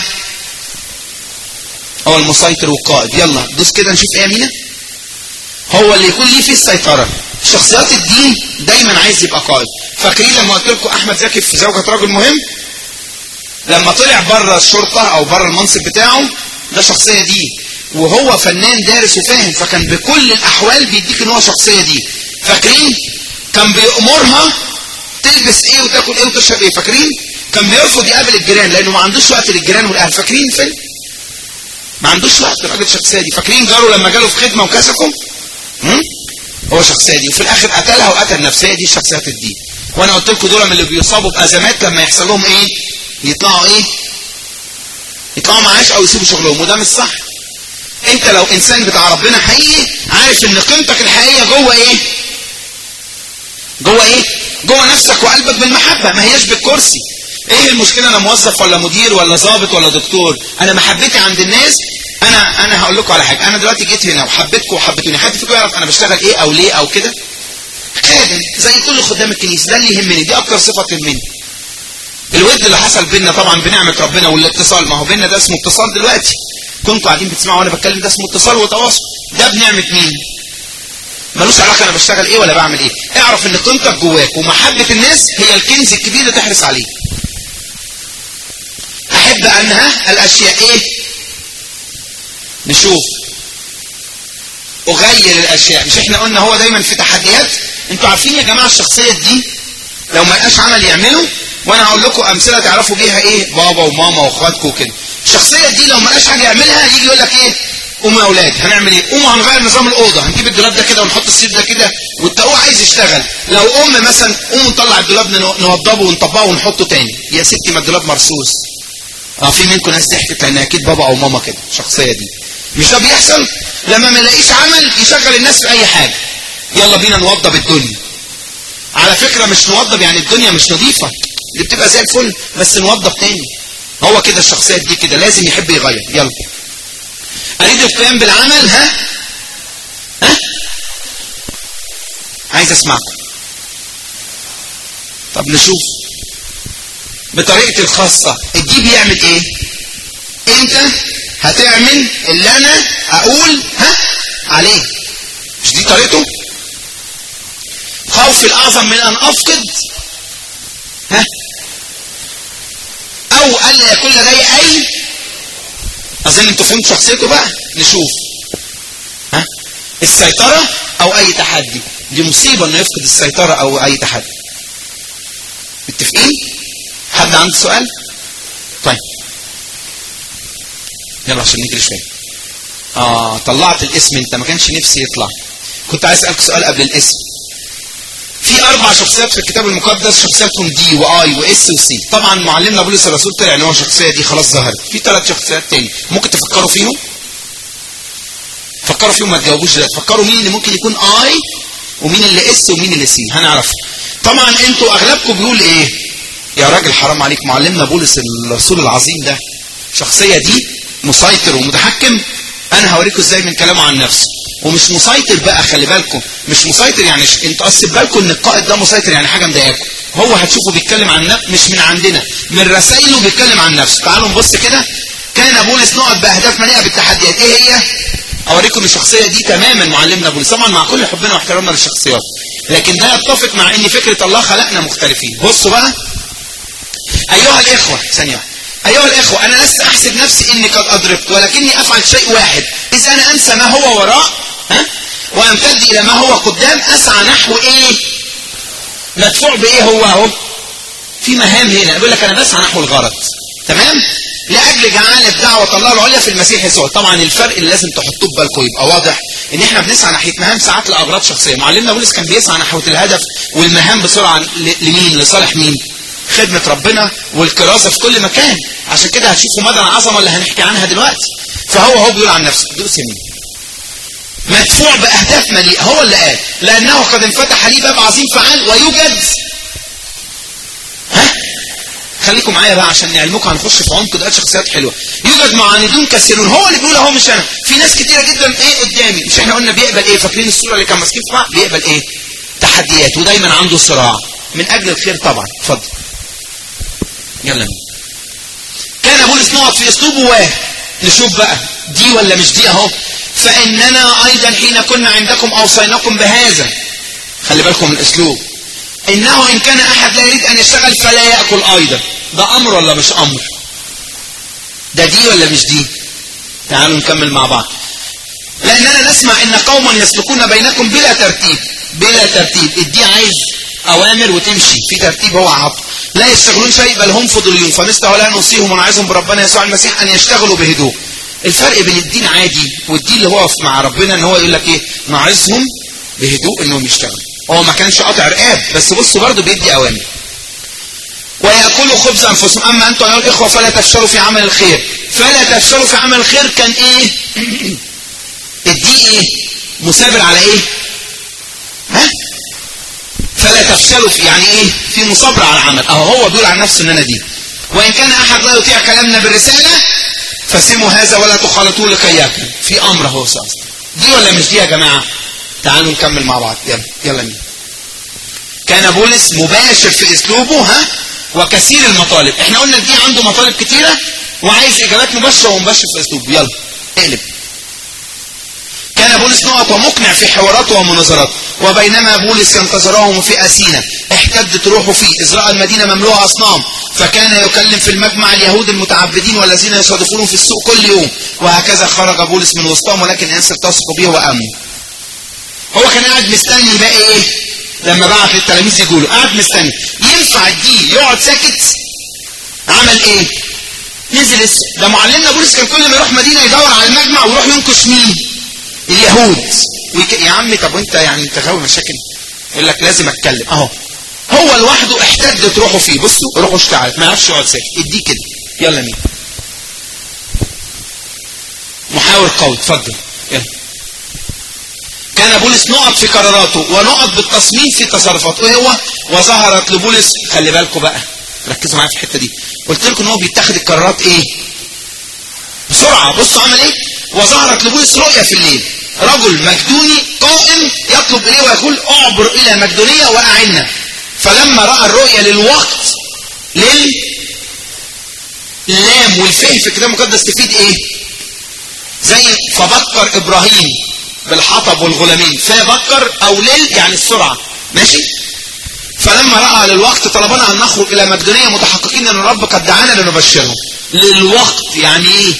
هو المسيطر والقائد. يلا دوس كده نشوف ايه يا مينا. هو اللي يكون ليه فيه السيطره. شخصيات الدين دايما عايز يبقى قائد. فاكرين لما قلت لكم احمد زكي في زوجة رجل مهم؟ لما طلع بره الشرطه او بره المنصب بتاعه ده شخصيه دي، وهو فنان دارس وفاهم، فكان بكل الاحوال بيديك ان هو شخصيه دي. فاكرين؟ كان بيأمرها تلبس ايه وتاكل ايه وتشرب ايه. فاكرين؟ كان بيرفض يقابل الجيران لانه ما عندوش وقت للجيران والاهل. فاكرين فين؟ ما عندوش وقت الراجل الشخصيه دي. فاكرين جاره لما جاله في خدمه وكسفه؟ هو الشخصيه دي، وفي الاخر قتلها وقتل نفسه. هي دي شخصيات الدين. وانا قلت لكم دول من اللي بيصابوا بازمات لما يحصل لهم ايه؟ يطلعوا ايه؟ يطلعوا معاش او يسيبوا شغلهم، وده مش صح. انت لو انسان بتاع ربنا حقيقي عارف ان قيمتك الحقيقيه جوه ايه؟ جوه ايه؟ جوه نفسك وقلبك بالمحبه، ما هياش بالكرسي. ايه المشكله انا موظف ولا مدير ولا ضابط ولا دكتور؟ انا محبتي عند الناس. انا انا هقول لكم على حاجه، انا دلوقتي جيت هنا وحبيتكم وحبيتوني، حد فيكم يعرف انا بشتغل ايه او ليه او كده؟ خادم زي كل خدام الكنيسه، ده اللي يهمني، دي اكتر صفه تهمني. الود اللي حصل بيننا طبعا بنعمه ربنا، والاتصال، ما هو بيننا ده اسمه اتصال دلوقتي. كنتوا قاعدين بتسمعوا وانا بتكلم، ده اسمه اتصال وتواصل. ده بنعمه مين؟ ملوش علاقه انا بشتغل ايه ولا بعمل ايه. اعرف ان قيمتك جواك، ومحبه الناس هي الكنز الكبير اللي تحرص عليه. احب انها الاشياء ايه؟ نشوف اغير الاشياء. مش احنا قلنا هو دايما في تحديات؟ انتوا عارفين يا جماعه الشخصيه دي لو ما لقاش عمل يعمله، وانا هقول لكم امثله تعرفوا بيها ايه بابا وماما واخواتكم وكده. الشخصيه دي لو ما لقاش حاجه يعملها يجي يقول لك ايه؟ قوموا يا اولاد هنعمل ايه؟ قوموا هنغير نظام الاوضه، هنجيب الدولاب ده كده ونحط السرير ده كده، وتلاقوه عايز يشتغل. لو ام مثلا قوموا نطلع الدولاب نوضبه ونطبقه ونحطه تاني. يا ستي ما الدولاب مرصوص. اه في منكم ناس ضحكت لان اكيد بابا او ماما كده الشخصيه دي. مش ده بيحصل؟ لما ما نلاقيش عمل يشغل الناس في اي حاجه. يلا بينا نوضب الدنيا. على فكره مش نوضب يعني الدنيا مش نظيفه، دي بتبقى زي الفل، بس نوضب تاني. هو كده الشخصيات دي كده لازم يحب يغير. يلا اريد القيام بالعمل. ها ها عايز اسمعكم. طب نشوف بطريقتي الخاصه الدي بيعمل ايه. انت هتعمل اللي انا اقول ها عليه، مش دي طريقته؟ خوفي الاعظم من ان افقد ها او الا يكون لدي اي. اظن انتوا فهمتوا شخصيته بقى. نشوف ها السيطره او اي تحدي. دي مصيبه انه يفقد السيطره او اي تحدي. متفقين؟ حد عنده سؤال؟ طيب يلا عشان نجري شويه. اه طلعت الاسم انت، ما كانش نفسي يطلع. كنت عايز اسالك سؤال قبل الاسم. في اربع شخصيات في الكتاب المقدس، شخصياتهم دي واي واس وسي. طبعا معلمنا بولس الرسول طلع ان هو الشخصيه دي خلاص ظهرت. في ثلاث شخصيات تاني ممكن تفكروا فيهم. فكروا فيهم ما تجاوبوش دلوقتي. فكروا مين اللي ممكن يكون اي ومين اللي اس ومين اللي سي. هنعرف. طبعا انتوا اغلبكم بيقول ايه؟ يا راجل حرام عليك، معلمنا بولس الرسول العظيم ده الشخصيه دي مسيطر ومتحكم. انا هوريكم ازاي من كلامه عن نفسه. ومش مسيطر بقى، خلي بالكم، مش مسيطر يعني ش... انتوا اصل بالكم ان القائد ده مسيطر يعني حاجه مضايقاكم. هو هتشوفوا بيتكلم عن نفسه، مش من عندنا، من رسائله بيتكلم عن نفسه. تعالوا نبص كده. كان بولس نقط باهداف مليئه بالتحديات. ايه هي؟ اوريكم الشخصيه دي تماما معلمنا بولس، طبعا مع كل حبنا واحترامنا للشخصيات، لكن ده يتفق مع ان فكره الله خلقنا مختلفين. بصوا بقى ايها الاخوه، ثانيه واحده. ايها الاخوه انا لست احسب نفسي اني قد ادركت، ولكني افعل شيء واحد، اذ انا انسى ما هو وراء ها وامتد الى ما هو قدام، اسعى نحو ايه؟ مدفوع بايه هو اهو؟ في مهام هنا بيقول لك انا بسعى نحو الغرض. تمام؟ لاجل جعاله دعوه الله العليا في المسيح يسوع. طبعا الفرق اللي لازم تحطوه في بالكم يبقى واضح ان احنا بنسعى ناحيه مهام ساعات لاغراض شخصيه. معلمنا بولس كان بيسعى نحو الهدف والمهام بسرعه لمين؟ لصالح مين؟ خدمه ربنا والكراسه في كل مكان. عشان كده هتشوفوا مدى العظمه اللي هنحكي عنها دلوقتي. فهو هو بيقول عن نفسه دوس يمين مدفوع باهداف مليئه. هو اللي قال لانه قد انفتح لي باب عظيم فعال ويوجد ها خليكم معايا بقى عشان نعلمكم، هنخش في عمق دلوقتي شخصيات حلوه. يوجد معاندون كثيرون. هو اللي بيقول اهو مش انا. في ناس كتيره جدا ايه قدامي. مش احنا قلنا بيقبل ايه؟ فاكرين الصوره اللي كان ماسكين في بعض؟ بيقبل ايه؟ تحديات، ودايما عنده صراع من اجل الخير طبعا. اتفضل يلا. كان بولس نقط في اسلوبه واه. نشوف بقى دي ولا مش دي اهو. فاننا ايضا حين كنا عندكم اوصيناكم بهذا. خلي بالكم من الاسلوب. انه ان كان احد لا يريد ان يشتغل فلا ياكل ايضا. ده امر ولا مش امر؟ ده دي ولا مش دي؟ تعالوا نكمل مع بعض. لاننا نسمع ان قوما يسلكون بينكم بلا ترتيب. بلا ترتيب. الدي عايز اوامر وتمشي في ترتيب هو عطى. لا يشتغلون شيء بل هم فضوليون، فمثل هؤلاء نوصيهم ونعظهم بربنا يسوع المسيح ان يشتغلوا بهدوء. الفرق بين الدين عادي والدين اللي هو مع ربنا ان هو يقول لك ايه؟ نعظهم بهدوء انهم يشتغلوا. هو ما كانش قاطع رقاب، بس بصوا برضه بيدي اوامر. ويأكلوا خبز انفسهم، اما انتم ايها الاخوه فلا تفشلوا في عمل الخير. فلا تفشلوا في عمل الخير كان ايه؟ الدي ايه؟ مثابر على ايه؟ ها؟ فلا تفشلوا في يعني ايه؟ في مصابره على العمل. اهو هو بيقول عن نفسه ان انا دي. وان كان احد لا يطيع كلامنا بالرساله فسموا هذا ولا تخالطوه لكي ياكل. في امر اهو اصلا. دي ولا مش دي يا جماعه؟ تعالوا نكمل مع بعض. يلا يلا مين؟ كان بولس مباشر في اسلوبه ها وكثير المطالب. احنا قلنا دي عنده مطالب كتيره وعايز اجابات مباشره ومباشر في اسلوبه. يلا اقلب. كان بولس نقط ومقنع في حواراته ومناظراته. وبينما بولس ينتظرهم في أثينا احتدت روحه فيه إذ رأى المدينة مملوءة أصنام، فكان يكلم في المجمع اليهود المتعبدين والذين يصادفونه في السوق كل يوم. وهكذا خرج بولس من وسطهم، ولكن الناس التصقوا به وآمنوا. هو كان قاعد مستني بقى ايه؟ لما بعت للتلاميذ يقولوا قاعد مستني. ينفع دي يقعد ساكت؟ عمل ايه؟ نزل اسم. ده معلمنا بولس كان كل ما يروح مدينة يدور على المجمع ويروح ينكش مين؟ اليهود. ويك... يا عمي طب وانت يعني انت غاوي مشاكل؟ يقول لك لازم اتكلم. اهو هو لوحده احتدت روحه فيه. بصوا روحه اشتعلت، ما يعرفش يقعد ساكت. اديه كده. يلا مين؟ محاور قوي. اتفضل. يلا. كان بولس نقط في قراراته ونقط بالتصميم في تصرفاته. ايه هو؟ وظهرت لبولس، خلي بالكم بقى ركزوا معايا في الحته دي. قلت لكم ان هو بيتخذ القرارات ايه؟ بسرعه. بصوا عمل ايه؟ وظهرت لبولس رؤيا في الليل، رجل مقدوني قائم يطلب اليه ويقول اعبر الى مقدونيه واعنا. فلما راى الرؤيا للوقت لل اللام والفه في الكتاب المقدس تفيد ايه؟ زي فبكر ابراهيم بالحطب والغلامين. فبكر او ليل يعني السرعه. ماشي؟ فلما راى للوقت طلبنا ان نخرج الى مقدونيه متحققين ان الرب قد دعانا لنبشرهم. للوقت يعني ايه؟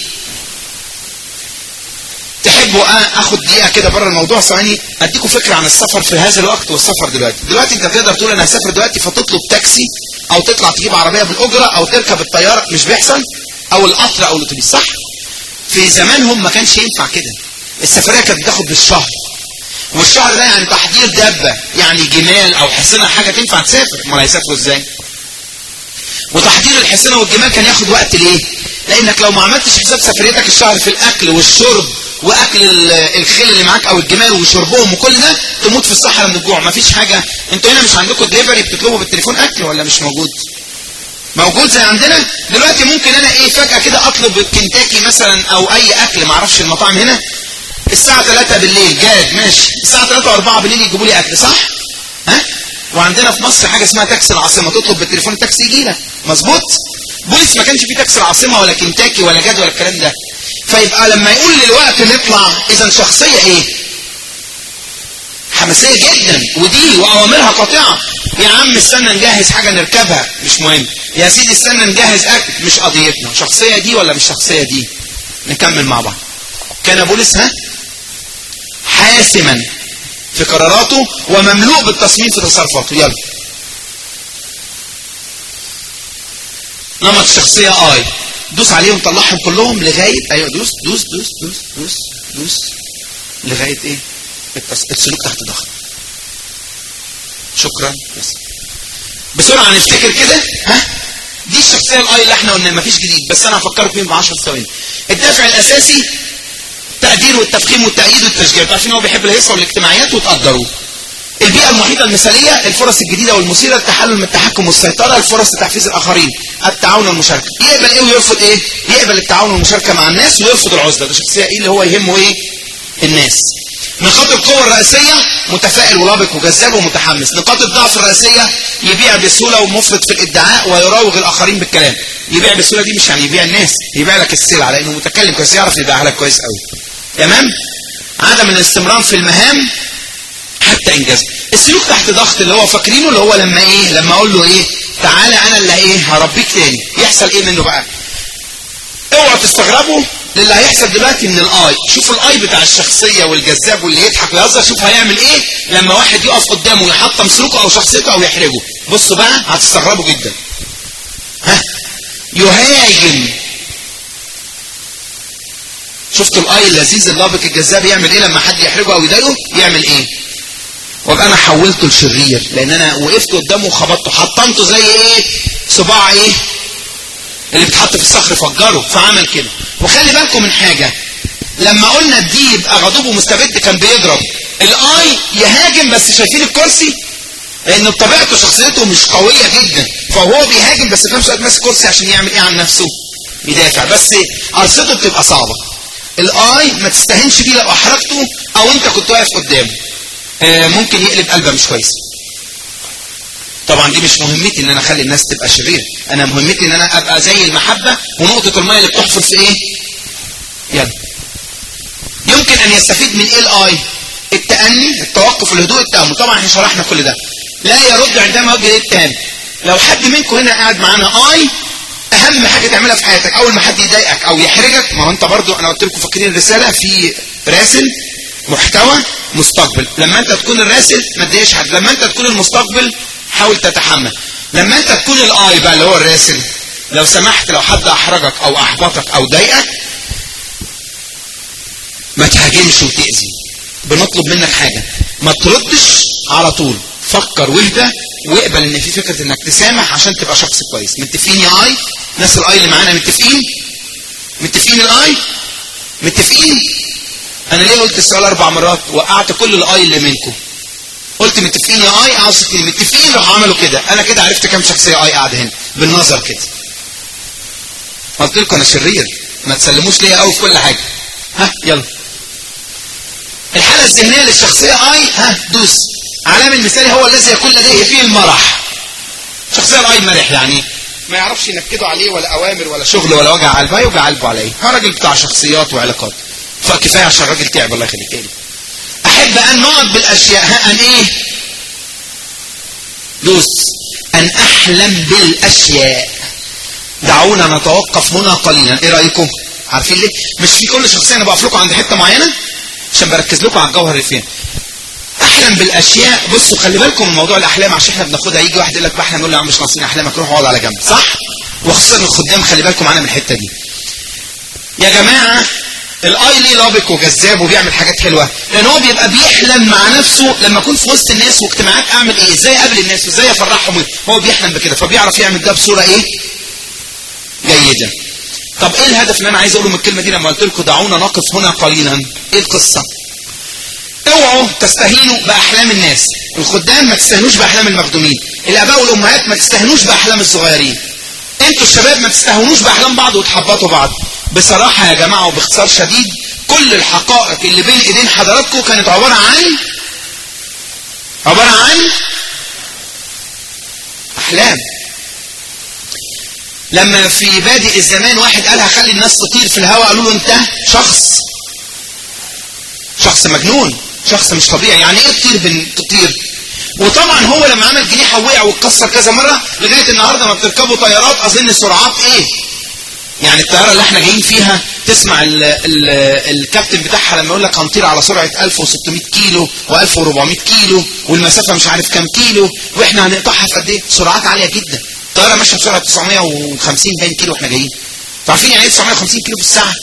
تحبوا اخد دقيقه كده بره الموضوع ثواني اديكم فكره عن السفر في هذا الوقت والسفر دلوقتي. دلوقتي انت تقدر تقول انا هسافر دلوقتي فتطلب تاكسي او تطلع تجيب عربيه بالاجره او تركب الطياره. مش بيحصل؟ او القطر او الاتوبيس. صح؟ في زمانهم ما كانش ينفع كده. السفريه كانت بتاخد بالشهر، والشهر ده يعني تحضير دابه يعني جمال او حصنه حاجه تنفع تسافر. امال هيسافروا ازاي؟ وتحضير الحصنه والجمال كان ياخد وقت. ليه؟ لانك لو ما عملتش حساب سفريتك الشهر في الاكل والشرب واكل الخيل اللي معاك او الجمال وشربهم وكل ده تموت في الصحراء من الجوع. مفيش حاجه. انتوا هنا مش عندكم دليفري بتطلبوا بالتليفون اكل ولا مش موجود؟ موجود زي عندنا. دلوقتي ممكن انا ايه فجاه كده اطلب كنتاكي مثلا او اي اكل، ما اعرفش المطاعم هنا الساعه ثلاثة بالليل جاد ماشي، الساعه ثلاثة وأربعة بالليل يجيبوا لي اكل. صح؟ ها؟ وعندنا في مصر حاجه اسمها تاكسي العاصمه، تطلب بالتليفون التاكسي يجي لك. مظبوط؟ بولس ما كانش فيه تاكسي العاصمه ولا كنتاكي ولا جاد ولا الكلام ده. فيبقى لما يقول للوقت نطلع اذا شخصيه ايه؟ حماسيه جدا ودي واوامرها قاطعه. يا عم استنى نجهز حاجه نركبها مش مهم. يا سيدي استنى نجهز اكل مش قضيتنا. شخصيه دي ولا مش شخصيه دي؟ نكمل مع بعض. كان بولس ها حاسما في قراراته ومملوء بالتصميم في تصرفاته. يلا. نمط الشخصيه اي. دوس عليهم طلعهم كلهم لغايه ايوه دوس دوس دوس دوس دوس دوس لغايه ايه؟ السلوك تحت ضغط. شكرا. بس بسرعه نفتكر كده. ها؟ دي الشخصيه الاي اللي احنا قلنا مفيش جديد، بس انا هفكرك فيهم ب عشر ثواني. الدافع الاساسي التقدير والتفخيم والتأييد والتشجيع. عارفين هو بيحب الهيصه والاجتماعيات وتقدروا. البيئة المحيطة المثالية، الفرص الجديدة والمثيرة، التحلل من التحكم والسيطرة، الفرص لتحفيز الآخرين، التعاون والمشاركة. يقبل ايه ويرفض ايه؟ يقبل التعاون والمشاركة مع الناس ويرفض العزلة. ده شخصية ايه اللي هو يهمه ايه؟ الناس. نقاط القوة الرئيسية متفائل ولابق وجذاب ومتحمس. نقاط الضعف الرئيسية يبيع بسهولة ومفرط في الادعاء ويراوغ الآخرين بالكلام. يبيع بسهولة دي مش يعني يبيع الناس، يبيع لك السلعة لأنه متكلم كويس يعرف يبيعها لك كويس قوي. تمام؟ عدم الاستمرار في المهام حتى انجازها. السلوك تحت ضغط اللي هو فاكرينه اللي هو لما ايه؟ لما اقول له ايه؟ تعالى انا اللي ايه؟ هربيك تاني. يحصل ايه منه بقى؟ اوعوا تستغربوا للي هيحصل دلوقتي من الاي. شوفوا الاي بتاع الشخصيه والجذاب واللي يضحك ويهزر. شوف هيعمل ايه لما واحد يقف قدامه يحطم سلوكه او شخصيته او يحرجه. بصوا بقى هتستغربوا جدا. ها؟ يهاجم. شفتوا الاي اللذيذ اللابق الجذاب يعمل ايه لما حد يحرجه او يضايقه؟ يعمل ايه؟ وابقى انا حولته لشرير، لان انا وقفت قدامه وخبطته، حطمته زي ايه؟ صباع ايه اللي بتحط في الصخر فجره، فعمل كده. وخلي بالكم من حاجه، لما قلنا الدي يبقى غضوب ومستبد كان بيضرب، الاي يهاجم بس شايفين الكرسي؟ لان بطبيعته شخصيته مش قويه جدا، فهو بيهاجم بس في نفس الوقت ماسك كرسي عشان يعمل ايه عن نفسه؟ يدافع، بس قرصته بتبقى صعبه. الاي ما تستهنش بيه لو احرجته او انت كنت واقف قدامه، آه ممكن يقلب قلبه مش كويس. طبعا دي مش مهمتي ان انا اخلي الناس تبقى شريره، انا مهمتي ان انا ابقى زي المحبه ونقطه الميه اللي بتحفر في ايه؟ يلا. يمكن ان يستفيد من ايه الاي؟ التأني، التوقف، الهدوء، التأمل. طبعا احنا شرحنا كل ده. لا يرد عندما يوجد الاتهام. لو حد منكم هنا قاعد معانا اي، اهم حاجه تعملها في حياتك اول ما حد يضايقك او يحرجك، ما هو انت برضو انا قلت لكم فاكرين الرساله في راسل، محتوى، مستقبل. لما انت تكون الراسل ما تضايقش حد، لما انت تكون المستقبل حاول تتحمل، لما انت تكون الاي بقى اللي هو الراسل، لو سمحت لو حد احرجك او احبطك او ضايقك ما تهاجمش وتأذي. بنطلب منك حاجه، ما تردش على طول، فكر واهدى واقبل ان في فكره انك تسامح عشان تبقى شخص كويس. متفقين يا اي؟ ناس الاي اللي معانا متفقين؟ متفقين الاي؟ متفقين؟ انا ليه قلت السؤال اربع مرات؟ وقعت كل الاي اللي منكم. قلت متفقين يا اي؟ عاوز تفقين متفقين راحوا عملوا كده. انا كده عرفت كام شخصيه اي قاعده هنا بالنظر كده. قلت لكم انا شرير، ما تسلموش ليا قوي في كل حاجه. ها يلا. الحاله الذهنيه للشخصيه اي، ها دوس. علامه المثالي هو الذي يكون لديه فيه المرح. شخصيه الاي مرح، يعني ما يعرفش ينكدوا عليه ولا اوامر ولا شغل ولا وجع قلب، هيوجع قلبه على ايه؟ هو راجل بتاع شخصيات وعلاقات، فكفايه عشان الراجل تعب الله يخليك. ايه؟ احب ان نقعد بالاشياء، ها ان ايه؟ دوس. ان احلم بالاشياء. دعونا نتوقف هنا قليلا، ايه رايكم؟ عارفين ليه؟ مش في كل شخصيه انا بقف لكم عند حته معينه عشان بركز لكم على الجوهر اللي فين. احلم بالاشياء. بصوا خلي بالكم من موضوع الاحلام عشان احنا بناخدها، يجي واحد يقول لك بحلم، يقول له مش ناقصين احلامك، روح اقعد على جنب، صح؟ وخصوصا الخدام خلي بالكم معانا من الحته دي. يا جماعه الاي ليه لابق وجذاب وبيعمل حاجات حلوه؟ لان هو بيبقى بيحلم مع نفسه لما اكون في وسط الناس واجتماعات اعمل ايه؟ ازاي اقابل الناس وازاي افرحهم، هو بيحلم بكده، فبيعرف يعمل ده بصوره ايه؟ جيده. طب ايه الهدف اللي انا عايز اقوله من الكلمه دي لما قلت لكم دعونا نقف هنا قليلا؟ ايه القصه؟ اوعوا تستهينوا باحلام الناس. الخدام ما تستهنوش باحلام المخدومين، الاباء والامهات ما تستهنوش باحلام الصغيرين، انتوا الشباب ما تستهونوش باحلام بعض وتحبطوا بعض. بصراحه يا جماعه وباختصار شديد، كل الحقائق اللي بين ايدين حضراتكم كانت عباره عن عباره عن احلام. لما في بادئ الزمان واحد قال هخلي الناس تطير في الهواء، قالوا له انت شخص شخص مجنون، شخص مش طبيعي. يعني ايه تطير بن تطير؟ وطبعا هو لما عمل جنيحه وقع واتكسر كذا مره، لغايه النهارده ما بتركبوا طيارات اظن سرعات ايه؟ يعني الطياره اللي احنا جايين فيها تسمع ال ال الكابتن بتاعها لما يقول لك هنطير على سرعه ألف وستمائة كيلو وألف وأربعمائة كيلو والمسافه مش عارف كام كيلو، واحنا هنقطعها في قد ايه؟ سرعات عاليه جدا. الطياره ماشيه بسرعه تسعمائة وخمسين باين كيلو واحنا جايين. عارفين يعني ايه تسعمائة وخمسين كيلو في الساعه؟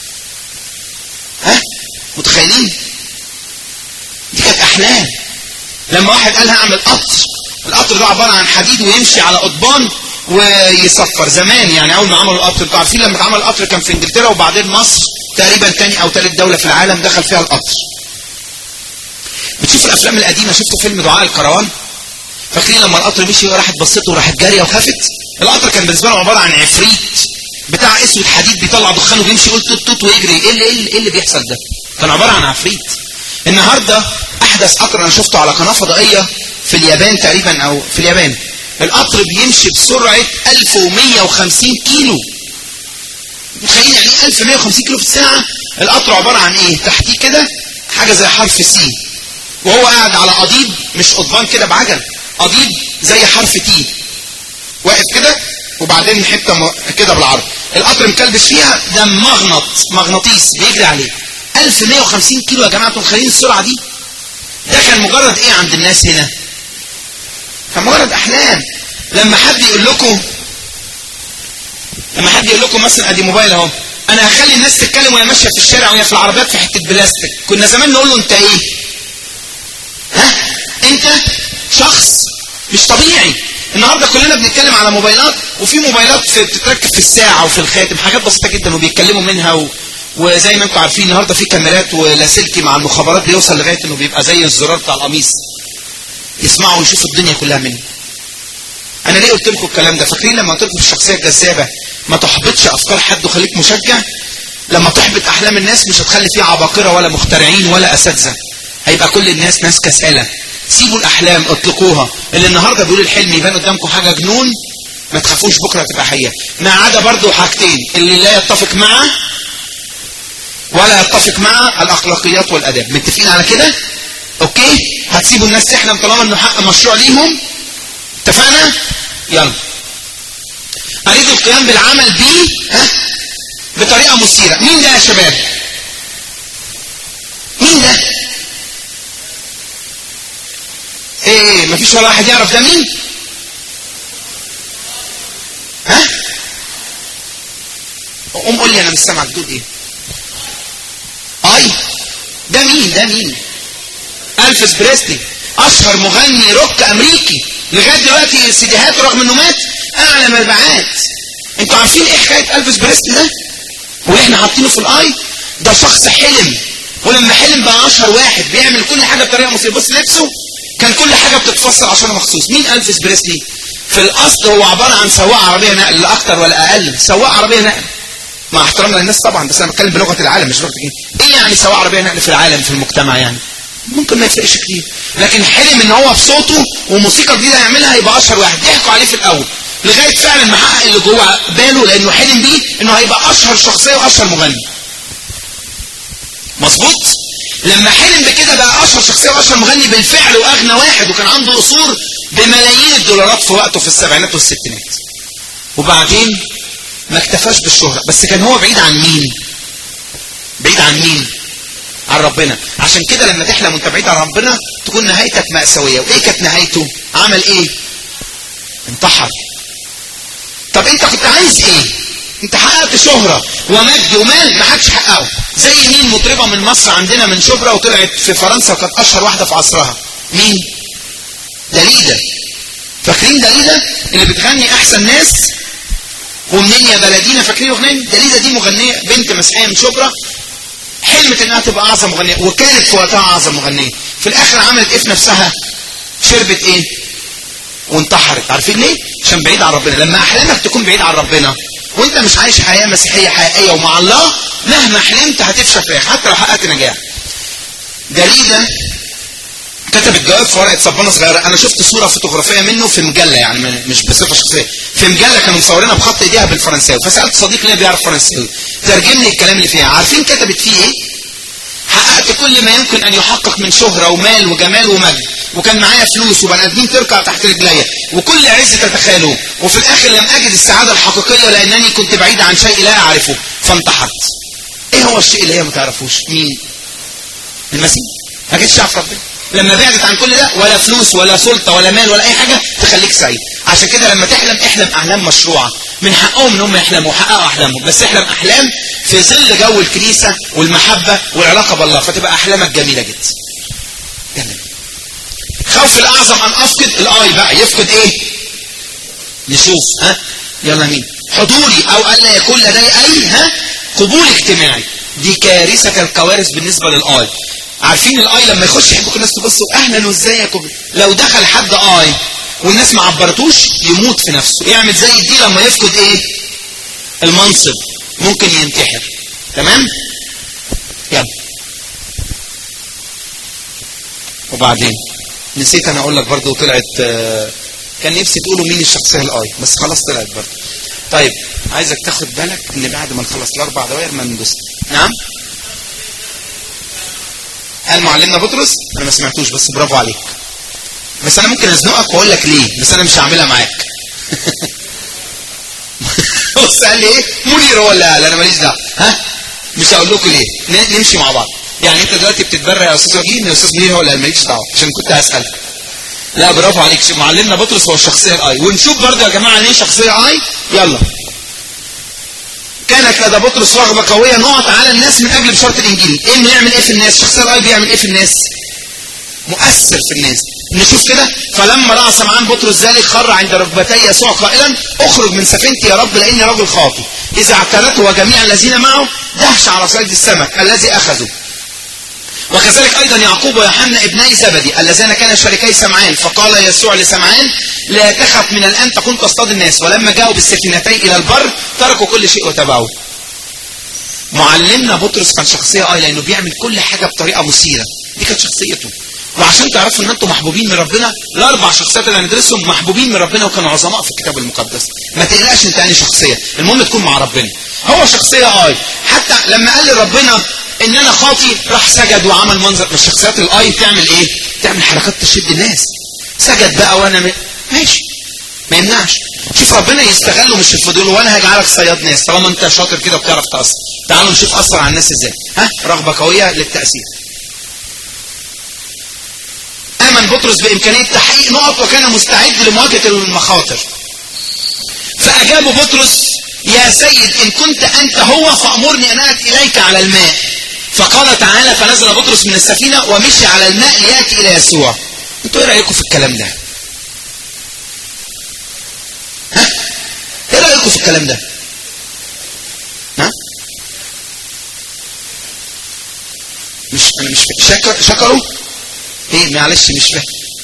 ها؟ متخيلين؟ دي كانت احلام. لما واحد قال هعمل قطر، القطر ده عباره عن حديد ويمشي على قضبان ويصفر. زمان يعني اول ما عملوا القطر، انتوا عارفين لما اتعمل القطر كان في انجلترا، وبعدين مصر تقريبا تاني او ثالث دوله في العالم دخل فيها القطر. بتشوفوا الافلام القديمه، شفتوا فيلم دعاء الكروان؟ فاكرين لما القطر مشي وراحت بصته وراحت جاريه وخافت؟ القطر كان بالنسبه لهم عباره عن عفريت بتاع اسود حديد بيطلع دخان وبيمشي يقول توت توت ويجري. ايه اللي ايه اللي بيحصل ده؟ كان عباره عن عفريت. النهارده احدث قطر انا شفته على قناه فضائيه في اليابان تقريبا او في اليابان، القطر بيمشي بسرعه ألف ومائة وخمسين كيلو. متخيلين يعني ايه ألف ومائة وخمسين كيلو في الساعه؟ القطر عباره عن ايه؟ تحتيه كده حاجه زي حرف سي، وهو قاعد على قضيب، مش قضبان كده بعجل، قضيب زي حرف تي واقف كده، وبعدين حته كده بالعرض، القطر مكلبش فيها، ده مغنط مغناطيس بيجري عليه. ألف ومائة وخمسين كيلو يا جماعه، انتوا متخيلين السرعه دي؟ ده كان مجرد ايه عند الناس هنا؟ كان مجرد احلام. لما حد يقول لكم لما حد يقول لكم مثلا ادي موبايل اهو، انا هخلي الناس تتكلم وهي ماشيه في الشارع وهي في العربيات في حته بلاستيك، كنا زمان نقول له انت ايه؟ ها؟ انت شخص مش طبيعي. النهارده كلنا بنتكلم على موبايلات، وفي موبايلات بتتركب في الساعه وفي الخاتم، حاجات بسيطه جدا وبيتكلموا منها و... وزي ما انتم عارفين النهارده في كاميرات ولاسلكي مع المخابرات بيوصل لغايه انه بيبقى زي الزرار بتاع القميص، يسمعوا ويشوفوا الدنيا كلها منه. انا ليه قلت لكم الكلام ده؟ فاكرين لما قلت لكم في الشخصيه الجذابه ما تحبطش افكار حد وخليك مشجع؟ لما تحبط احلام الناس مش هتخلي فيه عباقره ولا مخترعين ولا اساتذه، هيبقى كل الناس ناس كسالى. سيبوا الاحلام، اطلقوها. اللي النهارده بيقول الحلم يبان قدامكم حاجه جنون، ما تخافوش بكره تبقى حقيقه. ما عدا برضه حاجتين اللي لا يتفق معه ولا يتفق مع الاخلاقيات والاداب. متفقين على كده؟ اوكي؟ هتسيبوا الناس تحلم طالما انه حق مشروع ليهم؟ اتفقنا؟ يلا. اريد القيام بالعمل بيه ها بطريقه مثيره. مين ده يا شباب؟ مين ده؟ ايه ايه مفيش ولا واحد يعرف ده مين؟ ها؟ قوم قول لي انا مش سامعك بتقول ايه؟ اي ده مين؟ ده مين؟ ألفيس بريسلي، اشهر مغني روك امريكي لغايه دلوقتي سيديهاته رغم انه مات اعلى مبيعات. انتوا عارفين ايه حكايه ألفيس بريسلي ده؟ واللي احنا حاطينه في الاي ده شخص حلم، ولما حلم بقى اشهر واحد بيعمل كل حاجه بطريقه مثيره. بص لبسه كان كل حاجه بتتفصل عشانه مخصوص. مين ألفيس بريسلي؟ في الاصل هو عباره عن سواق عربيه نقل، لا اكتر ولا اقل، سواق عربيه نقل. مع احترامنا للناس طبعا، بس انا بتكلم بلغه العالم مش لغه ايه. ايه يعني سواق عربيه نقل في العالم في المجتمع؟ يعني ممكن ما يفرقش كتير، لكن حلم ان هو بصوته وموسيقى جديده يعملها يبقى اشهر واحد. ضحكوا عليه في الاول لغايه فعلا ما حقق اللي جوه باله، لانه حلم بيه انه هيبقى اشهر شخصيه واشهر مغني. مظبوط؟ لما حلم بكده بقى اشهر شخصيه واشهر مغني بالفعل واغنى واحد، وكان عنده قصور بملايين الدولارات في وقته في السبعينات والستينات. وبعدين ما اكتفاش بالشهره، بس كان هو بعيد عن مين؟ بعيد عن مين؟ عن ربنا. عشان كده لما تحلم وانت بعيد عن ربنا تكون نهايتك مأساوية. وايه كانت نهايته؟ عمل ايه؟ انتحر. طب انت كنت عايز ايه؟ انت حققت شهرة ومجد ومال ما حدش حققه. زي مين؟ مطربة من مصر عندنا من شبرا وطلعت في فرنسا وكانت اشهر واحدة في عصرها. مين؟ داليدا. فاكرين داليدا اللي بتغني احسن ناس ومنين يا بلدينا؟ فاكرين اغنية داليدا دي؟ مغنية بنت مسيحية من شبرا، حلمت انها تبقى اعظم مغنيه، وكانت في وقتها اعظم مغنيه. في الاخر عملت ايه في نفسها؟ شربت ايه؟ وانتحرت. عارفين ليه؟ عشان بعيد عن ربنا. لما احلامك تكون بعيد عن ربنا وانت مش عايش حياه مسيحيه حقيقيه ومع الله، مهما حلمت هتفشل في الاخر حتى لو حققت نجاح. داليدا كتبت جواب في ورقه صبانه صغيره. انا شفت صوره فوتوغرافيه منه في مجله، يعني مش بصفه شخصيه، في مجله كانوا مصورينها بخط ايديها بالفرنساوي. فسالت صديق ليا بيعرف فرنساوي ترجم لي الكلام اللي فيها. عارفين كتبت فيه ايه؟ حققت كل ما يمكن ان يحقق من شهره ومال وجمال ومجد، وكان معايا فلوس وبني ادمين تركع تحت رجليا وكل عز تتخيلوه، وفي الاخر لم اجد السعاده الحقيقيه لانني كنت بعيد عن شيء لا اعرفه فانتحرت. ايه هو الشيء اللي هي ما تعرفوش؟ مين؟ المسيح. ما كانتش تعرف ربنا. لما بعدت عن كل ده، ولا فلوس ولا سلطه ولا مال ولا اي حاجه تخليك سعيد. عشان كده لما تحلم احلم احلام مشروعه، من حقهم ان هم يحلموا وحققوا احلامهم، بس احلم احلام في ظل جو الكنيسه والمحبه والعلاقه بالله، فتبقى احلامك جميله جدا. جميل. خوف الاعظم ان افقد الاي بقى. يفقد ايه؟ نشوف. ها يلا مين؟ حضوري او الا يكون لدي اي ها قبول اجتماعي. دي كارثه الكوارث بالنسبه للاي. عارفين الاي لما يخش يحبوا الناس تبصوا اهلا وازيكم. لو دخل حد اي والناس ما عبرتوش يموت في نفسه، يعمل زي دي لما يفقد ايه؟ المنصب، ممكن ينتحر. تمام؟ يلا. وبعدين نسيت انا اقول لك برضو طلعت، كان نفسي تقولوا مين الشخصيه الاي بس خلاص طلعت برضو. طيب عايزك تاخد بالك ان بعد ما نخلص الاربع دوائر ما ندوس. نعم؟ قال معلمنا بطرس؟ انا ما سمعتوش بس برافو عليك. بس انا ممكن ازنقك واقول لك ليه، بس انا مش هعملها معاك. بص قال لي ايه؟ منير هو اللي قال، انا ماليش دعوه. ها؟ مش هقول لكم ليه، نمشي مع بعض. يعني انت دلوقتي بتتبرع يا استاذ وجيه، يا استاذ منير هو اللي قال ماليش دعوه عشان كنت هسالك. لا برافو عليك، معلمنا بطرس هو الشخصيه الاي. ونشوف برضه يا جماعه ليه شخصيه اي. يلا. كانت لدى بطرس رغبه قويه نقط على الناس من اجل بشاره الانجيل. ايه بيعمل ايه في الناس؟ الشخصيه الاي بيعمل ايه في الناس؟ مؤثر في الناس. نشوف كده. فلما راى سمعان بطرس ذلك خر عند ركبتي يسوع قائلا اخرج من سفينتي يا رب لاني رجل خاطئ. اذا اعترته وجميع الذين معه دهش على صيد السمك الذي اخذه. وكذلك ايضا يعقوب ويوحنا ابني زبدي اللذان كانا شريكي سمعان. فقال يسوع لسمعان لا تخف من الان تكون تصطاد الناس. ولما جاءوا بالسفينتين الى البر تركوا كل شيء وتبعوه. معلمنا بطرس كان شخصيه اه لانه بيعمل كل حاجه بطريقه مثيره. دي كانت شخصيته. وعشان تعرفوا ان انتم محبوبين من ربنا، الاربع شخصيات اللي هندرسهم محبوبين من ربنا وكانوا عظماء في الكتاب المقدس. ما تقلقش انت انهي شخصيه، المهم تكون مع ربنا. هو شخصيه اي، حتى لما قال لربنا ان انا خاطي راح سجد وعمل منظر. من الشخصيات الاي تعمل ايه؟ تعمل حركات تشد الناس. سجد بقى وانا م... ماشي ما يمنعش. شوف ربنا يستغله مش الفضول، وانا هجعلك صياد ناس طالما انت شاطر كده وبتعرف تاثر. تعالوا نشوف اثر على الناس ازاي. ها رغبه قويه للتاثير. آمن بطرس بإمكانية تحقيق نقط وكان مستعد لمواجهة المخاطر. فأجاب بطرس يا سيد إن كنت أنت هو فأمرني أن آتي إليك على الماء. فقال تعالى فنزل بطرس من السفينة ومشي على الماء ليأتي إلى يسوع. أنتوا إيه رأيكم في الكلام ده؟ ها؟ إيه رأيكم في الكلام ده؟ ها؟ مش أنا مش شكر شكروا؟ ايه معلش مش فاهم.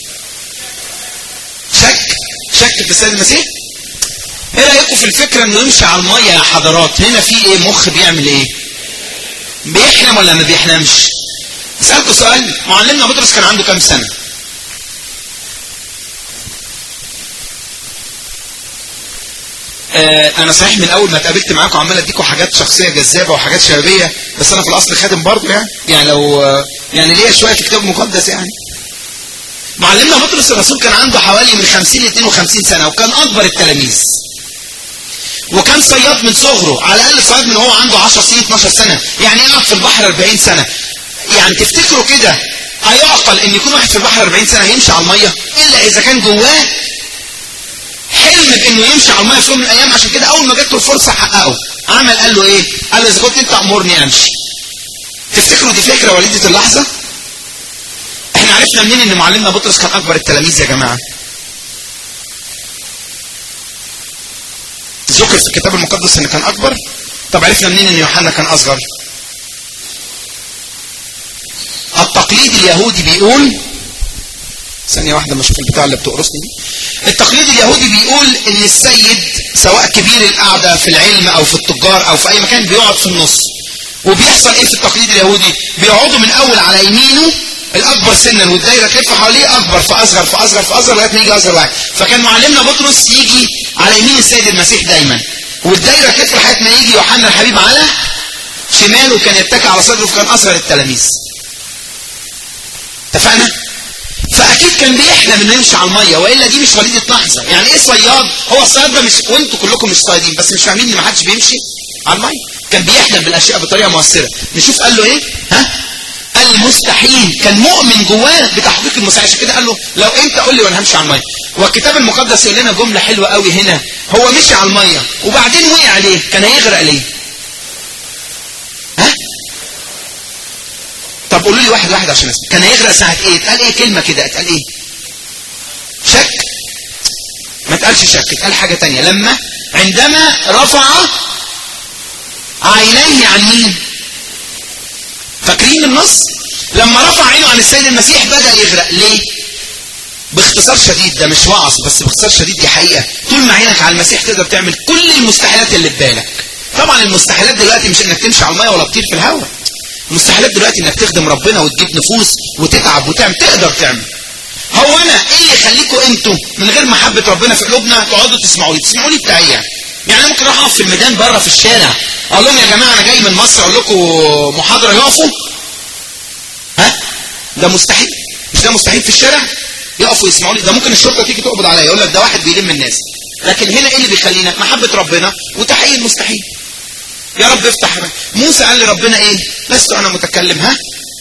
شك شك في السيد المسيح. ايه رايكم في الفكره انه يمشي على الميه يا حضرات؟ هنا في ايه؟ مخ بيعمل ايه؟ بيحلم ولا ما بيحلمش؟ اسالكم سؤال. معلمنا بطرس كان عنده كام سنه؟ آه انا صحيح من اول ما اتقابلت معاكم عمال اديكم حاجات شخصيه جذابه وحاجات شبابيه، بس انا في الاصل خادم برضه يعني يعني لو يعني ليا شويه في الكتاب المقدس يعني. معلمنا بطرس الرسول كان عنده حوالي من خمسين ل اثنين وخمسين سنه وكان اكبر التلاميذ. وكان صياد من صغره، على الاقل صياد من هو عنده عشر سنين اتناشر سنه، يعني يقعد في البحر اربعين سنه. يعني تفتكروا كده هيعقل ان يكون واحد في البحر اربعين سنه يمشي على الميه؟ الا اذا كان جواه حلم بانه يمشي على الميه في يوم من الايام. عشان كده اول ما جات له الفرصه حققه. عمل قال له ايه؟ قال له اذا كنت انت امرني امشي. تفتكروا دي فكره وليده اللحظه؟ احنا عرفنا منين ان معلمنا بطرس كان اكبر التلاميذ يا جماعه؟ ذكر في الكتاب المقدس ان كان اكبر. طب عرفنا منين ان يوحنا كان اصغر؟ التقليد اليهودي بيقول، ثانيه واحده ما اشوف البتاع اللي بتقرصني دي. التقليد اليهودي بيقول ان السيد سواء كبير القعده في العلم او في التجار او في اي مكان بيقعد في النص. وبيحصل ايه في التقليد اليهودي؟ بيقعدوا من اول على يمينه الاكبر سنا والدايره تلف حواليه اكبر فاصغر فاصغر فاصغر لغايه ما يجي اصغر واحد. فكان معلمنا بطرس يجي على يمين السيد المسيح دايما، والدايره تلف لغايه ما يجي يوحنا الحبيب على شماله كان يتكئ على صدره فكان اصغر التلاميذ. اتفقنا؟ فاكيد كان بيحلم انه يمشي على الميه، والا دي مش وليده لحظه. يعني ايه صياد؟ هو الصياد ده مش، وانتوا كلكم مش صيادين بس مش فاهمين ان ما حدش بيمشي على الميه. كان بيحلم بالاشياء بطريقه مؤثره. نشوف قال له ايه؟ ها؟ المستحيل. كان مؤمن جواه بتحقيق المستحيل. عشان كده قال له لو انت قول لي وانا همشي على الميه. والكتاب المقدس يقول لنا جمله حلوه قوي هنا. هو مشي على الميه وبعدين وقع عليه، كان هيغرق ليه؟ ها؟ طب قولوا لي واحد واحد عشان اسمع. كان هيغرق ساعه ايه؟ اتقال ايه كلمه كده؟ اتقال ايه؟ شك؟ ما اتقالش شك، اتقال حاجه ثانيه. لما عندما رفع عينيه عن مين؟ فاكرين النص؟ لما رفع عينه عن السيد المسيح بدأ يغرق. ليه؟ باختصار شديد، ده مش وعظ بس باختصار شديد دي حقيقة. طول ما عينك على المسيح تقدر تعمل كل المستحيلات اللي في بالك. طبعا المستحيلات دلوقتي مش انك تمشي على المية ولا تطير في الهواء. المستحيلات دلوقتي انك تخدم ربنا وتجيب نفوس وتتعب وتعمل، تقدر تعمل. هو انا ايه اللي يخليكم انتوا من غير محبة ربنا في قلوبنا تقعدوا تسمعوا لي؟ تسمعوا لي بتاعي يعني. يعني انا ممكن اقف في الميدان بره في الشارع اقول لهم يا جماعه انا جاي من مصر اقول لكم محاضره يقفوا؟ ها؟ ده مستحيل. مش ده مستحيل في الشارع؟ يقفوا يسمعوا لي. ده ممكن الشرطه تيجي تقبض عليا يقول لك ده واحد بيلم الناس. لكن هنا ايه اللي بيخلينا؟ محبه ربنا وتحقيق المستحيل. يا رب افتح. موسى قال لربنا ايه؟ لست انا متكلم. ها؟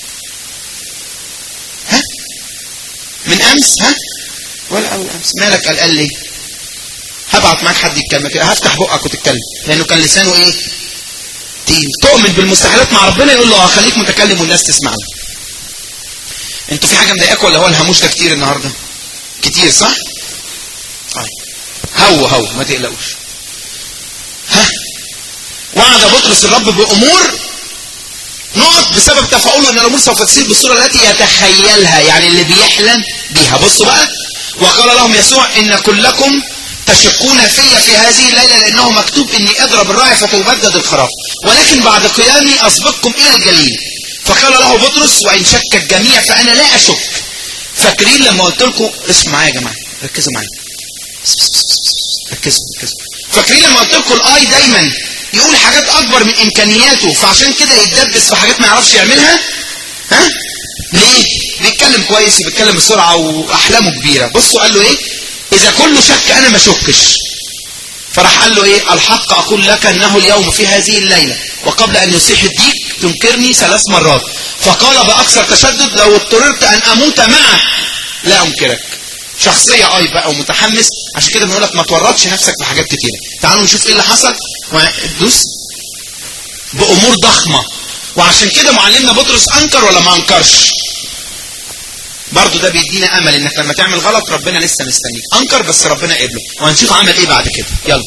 ها؟ من امس؟ ها؟ ولا اول امس. مالك قال قال لي هبعت معاك حد يتكلم كده، هفتح بقك وتتكلم، لانه كان لسانه ايه؟ تقيل. تؤمن بالمستحيلات مع ربنا يقول له اه خليك متكلم والناس تسمع لك. انتوا في حاجه مضايقاكم ولا هو الهاموش ده كتير النهارده؟ كتير صح؟ طيب هو هو ما تقلقوش. ها وعد بطرس الرب بامور نقط بسبب تفاؤله ان الامور سوف تصير بالصوره التي يتخيلها، يعني اللي بيحلم بيها. بصوا بقى، وقال لهم يسوع ان كلكم تشكون في في هذه الليله لانه مكتوب اني اضرب الراعي فتبدد الخراف، ولكن بعد قيامي اسبقكم الى الجليل. فقال له بطرس وان شك الجميع فانا لا اشك. فاكرين لما قلت لكم، اسمعوا معايا يا جماعه، ركزوا معايا، ركزوا ركزوا. فاكرين لما قلت لكم الاي دايما يقول حاجات اكبر من امكانياته، فعشان كده يتدبس في حاجات ما يعرفش يعملها؟ ها؟ ليه؟ بيتكلم كويس وبيتكلم بسرعه واحلامه كبيره. بصوا قال له ايه؟ اذا كله شك انا ما شكش. فراح قال له ايه؟ الحق اقول لك انه اليوم في هذه الليله وقبل ان يصيح الديك تنكرني ثلاث مرات. فقال باكثر تشدد لو اضطررت ان اموت معك لا انكرك. شخصيه اي بقى ومتحمس، عشان كده بنقول لك ما تورطش نفسك في حاجات كتيره. تعالوا نشوف ايه اللي حصل. دوس بامور ضخمه. وعشان كده معلمنا بطرس انكر ولا ما انكرش؟ برضو ده بيدينا امل انك لما تعمل غلط ربنا لسه مستنيك. انكر بس ربنا قبله، وهنشوف عمل ايه بعد كده. يلا.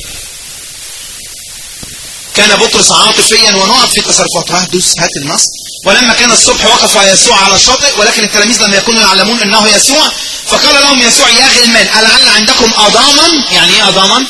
كان بطرس عاطفيا ونقف في تصرفاته. دوس هات النص. ولما كان الصبح وقف يسوع على الشاطئ ولكن التلاميذ لم يكونوا يعلمون انه يسوع. فقال لهم يسوع يا غلمان ألعل عندكم اضاما؟ يعني ايه اضاما؟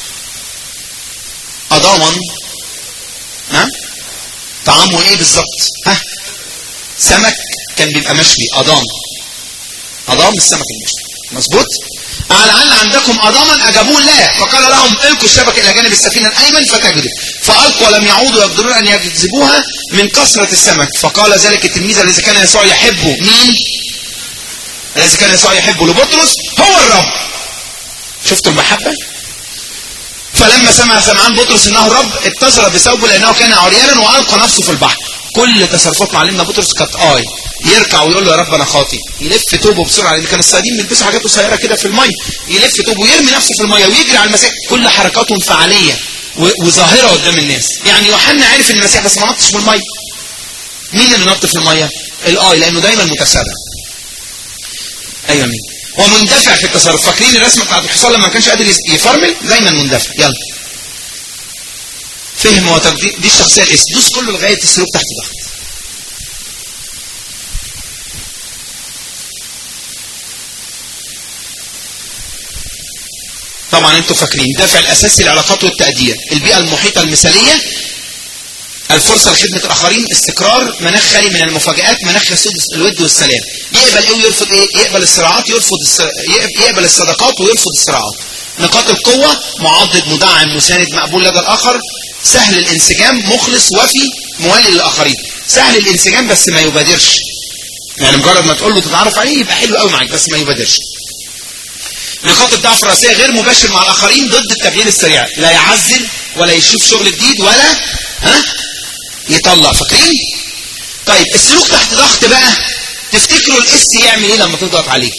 اضاما ها؟ طعامه ايه بالظبط؟ ها؟ سمك كان بيبقى مشوي، اضام. اضام السمك المشوي، مظبوط؟ ألعل عندكم اضاما؟ اجابوه لا. فقال لهم القوا الشبك الى جانب السفينه الايمن فتجدوا. فالقوا ولم يعودوا يقدرون ان يجذبوها من كثره السمك. فقال ذلك التلميذ الذي كان يسوع يحبه. مين؟ الذي كان يسوع يحبه لبطرس هو الرب. شفتوا المحبه؟ فلما سمع سمعان بطرس انه الرب اتصل بثوبه لانه كان عريانا والقى نفسه في البحر. كل تصرفات معلمنا بطرس كانت اي يركع ويقول له يا رب انا خاطي، يلف توبه بسرعه لان كان الصيادين بيلبسوا حاجات قصيره كده في الميه، يلف توبه ويرمي نفسه في الميه ويجري على المسيح. كل حركاتهم فعاليه وظاهره قدام الناس. يعني يوحنا عرف ان المسيح بس ما نطش في الميه. مين اللي نط في الميه؟ الاي، لانه دايما متسابع. ايوه مين؟ ومندفع في التصرف. فاكرين الرسمه بتاعت الحصان لما ما كانش قادر يفرمل؟ دايما مندفع. يلا. فهم وتقدير، دي الشخصيه الاس. دوس كله لغايه السلوك تحت ضغط. طبعا انتوا فاكرين الدافع الاساسي للعلاقات والتقدير، البيئه المحيطه المثاليه، الفرصه لخدمه الاخرين، استقرار، مناخ خالي من المفاجآت، مناخ يسود الود والسلام. يقبل ايه ويرفض ايه؟ يقبل الصراعات، يرفض الس... يقبل الصداقات ويرفض الصراعات. نقاط القوه، معضد، مدعم، مساند، مقبول لدى الاخر، سهل الانسجام، مخلص، وفي، موالي للاخرين. سهل الانسجام بس ما يبادرش. يعني مجرد ما تقول له تتعرف عليه يبقى حلو قوي معاك بس ما يبادرش. نقاط الضعف الرئيسيه، غير مباشر مع الاخرين، ضد التغيير السريع، لا يعزل ولا يشوف شغل جديد ولا ها يطلع. فاكرين؟ طيب السلوك تحت ضغط بقى، تفتكروا الاس يعمل ايه لما تضغط عليه؟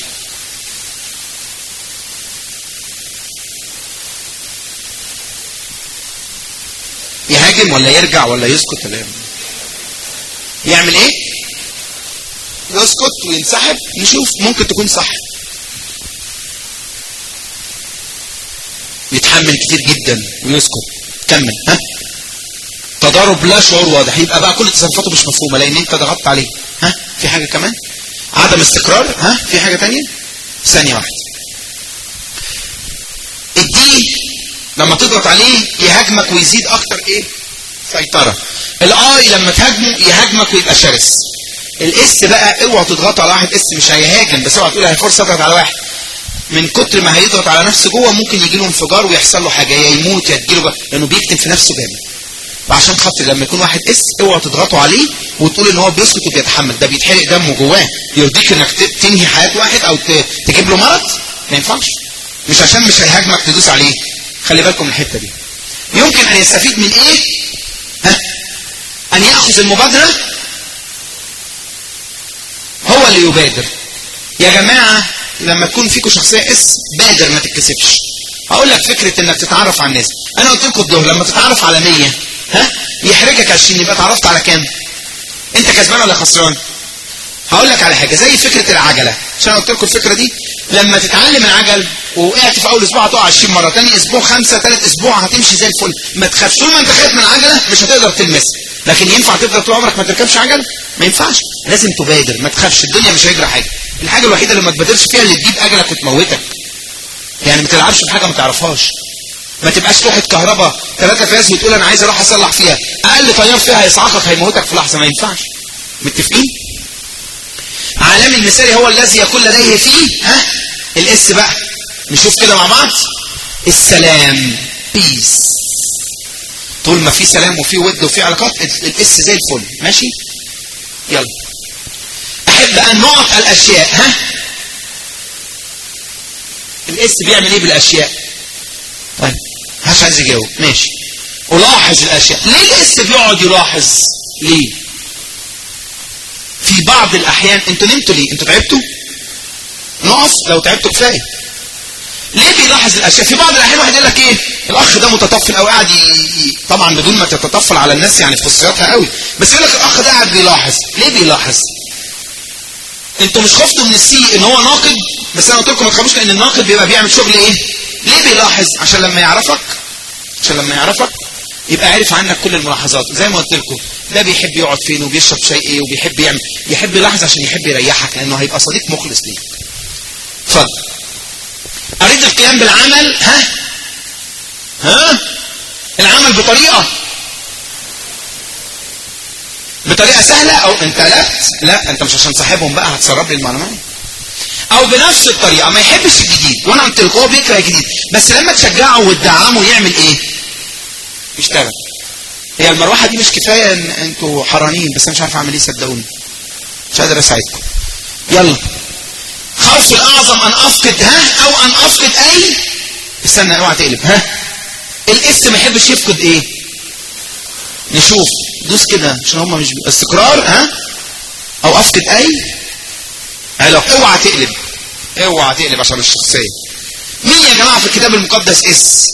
يهاجم ولا يرجع ولا يسكت ولا يعمل؟ يعمل ايه؟ يسكت وينسحب. نشوف، ممكن تكون صح. يتحمل كتير جدا ويسكت. كمل. ها؟ تضارب لا شعور واضح، يبقى بقى كل تصرفاته مش مفهومه لان انت ضغطت عليه. ها؟ في حاجه كمان؟ عدم استقرار. ها؟ في حاجه ثانيه؟ ثانيه واحده. الدي لما تضغط عليه يهاجمك ويزيد اكتر ايه؟ سيطره. الاي لما تهاجمه يهاجمك ويبقى شرس. الاس بقى اوعى تضغطوا على واحد اس، مش هيهاجم بس اوعى تقول هي فرصه تضغط على واحد. من كتر ما هيضغط على نفسه جوه ممكن يجي له انفجار ويحصل له حاجه، يا يموت يا تجيله، لانه بيكتم في نفسه جامد. وعشان خاطر لما يكون واحد اس اوعى تضغطوا عليه وتقول ان هو بيسكت وبيتحمل، ده بيتحرق دمه جواه. يرضيك انك تنهي حياه واحد او تجيب له مرض؟ ما ينفعش. مش عشان مش هيهاجمك تدوس عليه. خلي بالكم من الحته دي. يمكن ان يستفيد من ايه؟ ها؟ ان ياخذ المبادره، هو اللي يبادر. يا جماعه لما تكون فيكم شخصيه اس بادر ما تتكسفش. هقول لك فكره انك تتعرف على الناس. انا قلت لكم الظهر لما تتعرف على مية ها يحرجك عشرين، يبقى اتعرفت على كام؟ انت كسبان ولا خسران؟ هقول لك على حاجه زي فكره العجله، عشان قلت لكم الفكره دي. لما تتعلم العجل ووقعت في اول اسبوع هتقع عشرين مره، ثاني اسبوع خمسه، ثالث اسبوع هتمشي زي الفل. ما تخافش، طول ما انت خايف من العجله مش هتقدر تلمسها. لكن ينفع تفضل طول عمرك ما تركبش عجله؟ ما ينفعش، لازم تبادر. ما تخافش، الدنيا مش هيجرى حاجه. الحاجه الوحيده اللي ما تبادرش فيها اللي تجيب اجلك وتموتك. يعني ما تلعبش بحاجه ما تعرفهاش. ما تبقاش لوحه كهرباء ثلاثة فاز وتقول انا عايز اروح اصلح فيها، اقل تيار فيها هيصعقك هيموتك في لحظه. ما ينفعش. متفقين؟ عالمي المثالي هو الذي يكون لديه فيه ها الاس بقى. نشوف كده مع بعض. السلام، بيس. طول ما في سلام وفي ود وفي علاقات الاس زي الفل. ماشي؟ يلا. احب ان نعط الاشياء. ها الاس بيعمل ايه بالاشياء؟ طيب مش عايز يجاوب. ماشي. الاحظ الاشياء. ليه الاس بيقعد يلاحظ؟ ليه؟ في بعض الاحيان انتوا نمتوا ليه؟ انتوا تعبتوا؟ نقف لو تعبتوا كفايه. ليه بيلاحظ الاشياء؟ في بعض الاحيان واحد يقول لك ايه؟ الاخ ده متطفل او قاعد ي... طبعا بدون ما تتطفل على الناس يعني في خصوصياتها قوي، بس يقول لك الاخ ده قاعد بيلاحظ. ليه بيلاحظ؟ انتوا مش خفتوا من السي ان هو ناقد؟ بس انا قلت لكم ما تخافوش، لان الناقد بيبقى بيعمل شغل ايه؟ ليه بيلاحظ؟ عشان لما يعرفك عشان لما يعرفك يبقى عارف عنك كل الملاحظات. زي ما قلت لكم ده بيحب يقعد فين وبيشرب شاي ايه وبيحب يعمل، يحب يلاحظ عشان يحب يريحك، لانه هيبقى صديق مخلص ليك. اتفضل. اريد القيام بالعمل. ها ها العمل بطريقه بطريقه سهله او انت لا لا انت مش عشان صاحبهم بقى هتسرب لي المعلومات، او بنفس الطريقه. ما يحبش الجديد، وانا قلت لكم هو بيكره الجديد، بس لما تشجعه وتدعمه يعمل ايه؟ يشتغل. هي المروحه دي مش كفايه ان انتوا حرانين، بس انا مش عارف اعمل ايه صدقوني، مش قادر اساعدكم. يلا. خوف الاعظم ان افقد ها او ان افقد اي. استنى اوعى تقلب. ها الاس ما يحبش يفقد ايه؟ نشوف دوس كده عشان هم مش استقرار. ها او افقد اي علاقه. اوعى تقلب اوعى تقلب عشان الشخصيه. مين يا جماعه في الكتاب المقدس اس؟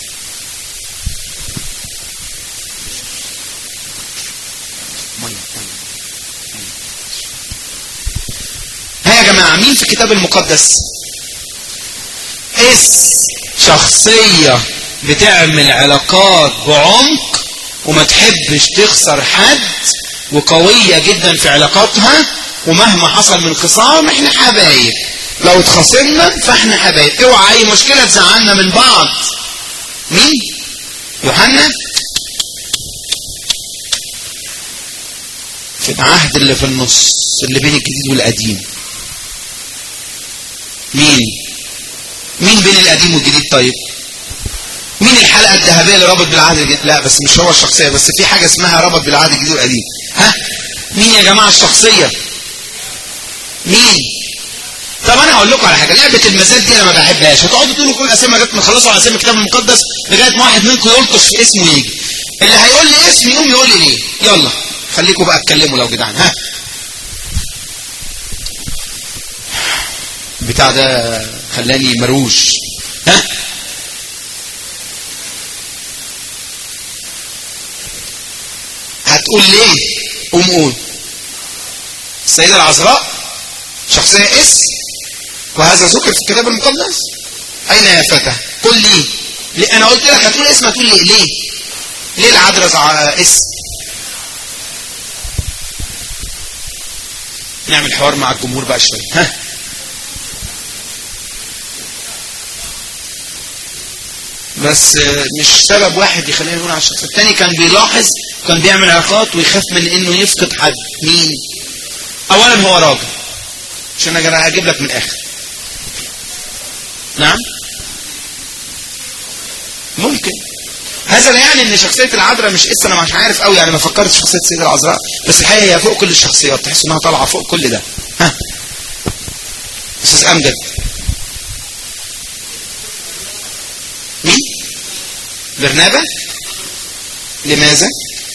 ها يا جماعه مين في الكتاب المقدس اس؟ شخصيه بتعمل علاقات بعمق وما تحبش تخسر حد، وقويه جدا في علاقاتها، ومهما حصل من خصام احنا حبايب. لو اتخاصمنا فاحنا حبايب. اوعى اي مشكله تزعلنا من بعض. مين؟ يوحنا في العهد اللي في النص اللي بين الجديد والقديم. مين؟ مين بين القديم والجديد؟ طيب مين الحلقه الذهبيه اللي ربط بالعهد الجديد؟ لا بس مش هو الشخصيه، بس في حاجه اسمها ربط بالعهد الجديد والقديم. ها مين يا جماعه الشخصيه؟ مين؟ طب انا هقول لكم على حاجه. لعبه المزاد دي انا ما بحبهاش. هتقعدوا تقولوا كل اسامي لغايه ما تخلصوا على اسامي الكتاب المقدس لغايه ما واحد منكم يلطش في اسمه يجي. اللي هيقول لي اسم يقوم يقول لي ليه. يلا خليكم بقى اتكلموا لو جدعان. ها بتاع ده خلاني مروش. ها هتقول ليه؟ قوم قول. السيدة العذراء شخصية اس، وهذا ذكر في الكتاب المقدس. أين يا فتى؟ قل لي. ليه؟ أنا قلت لك هتقول اسم، هتقول لي ليه؟ ليه العذراء اس؟ نعمل حوار مع الجمهور بقى شوية. ها بس مش سبب واحد يخلينا نقول على الشخص الثاني كان بيلاحظ، كان بيعمل علاقات ويخاف من انه يفقد حد. مين؟ اولا هو راجل، عشان انا هجيب لك من الاخر. نعم ممكن. هذا لا يعني ان شخصيه العذراء مش اس. انا مش عارف قوي يعني، ما فكرتش في شخصيه السيده العذراء، بس الحقيقه هي فوق كل الشخصيات، تحس انها طالعه فوق كل ده. ها استاذ امجد. مين؟ برنابا. لماذا؟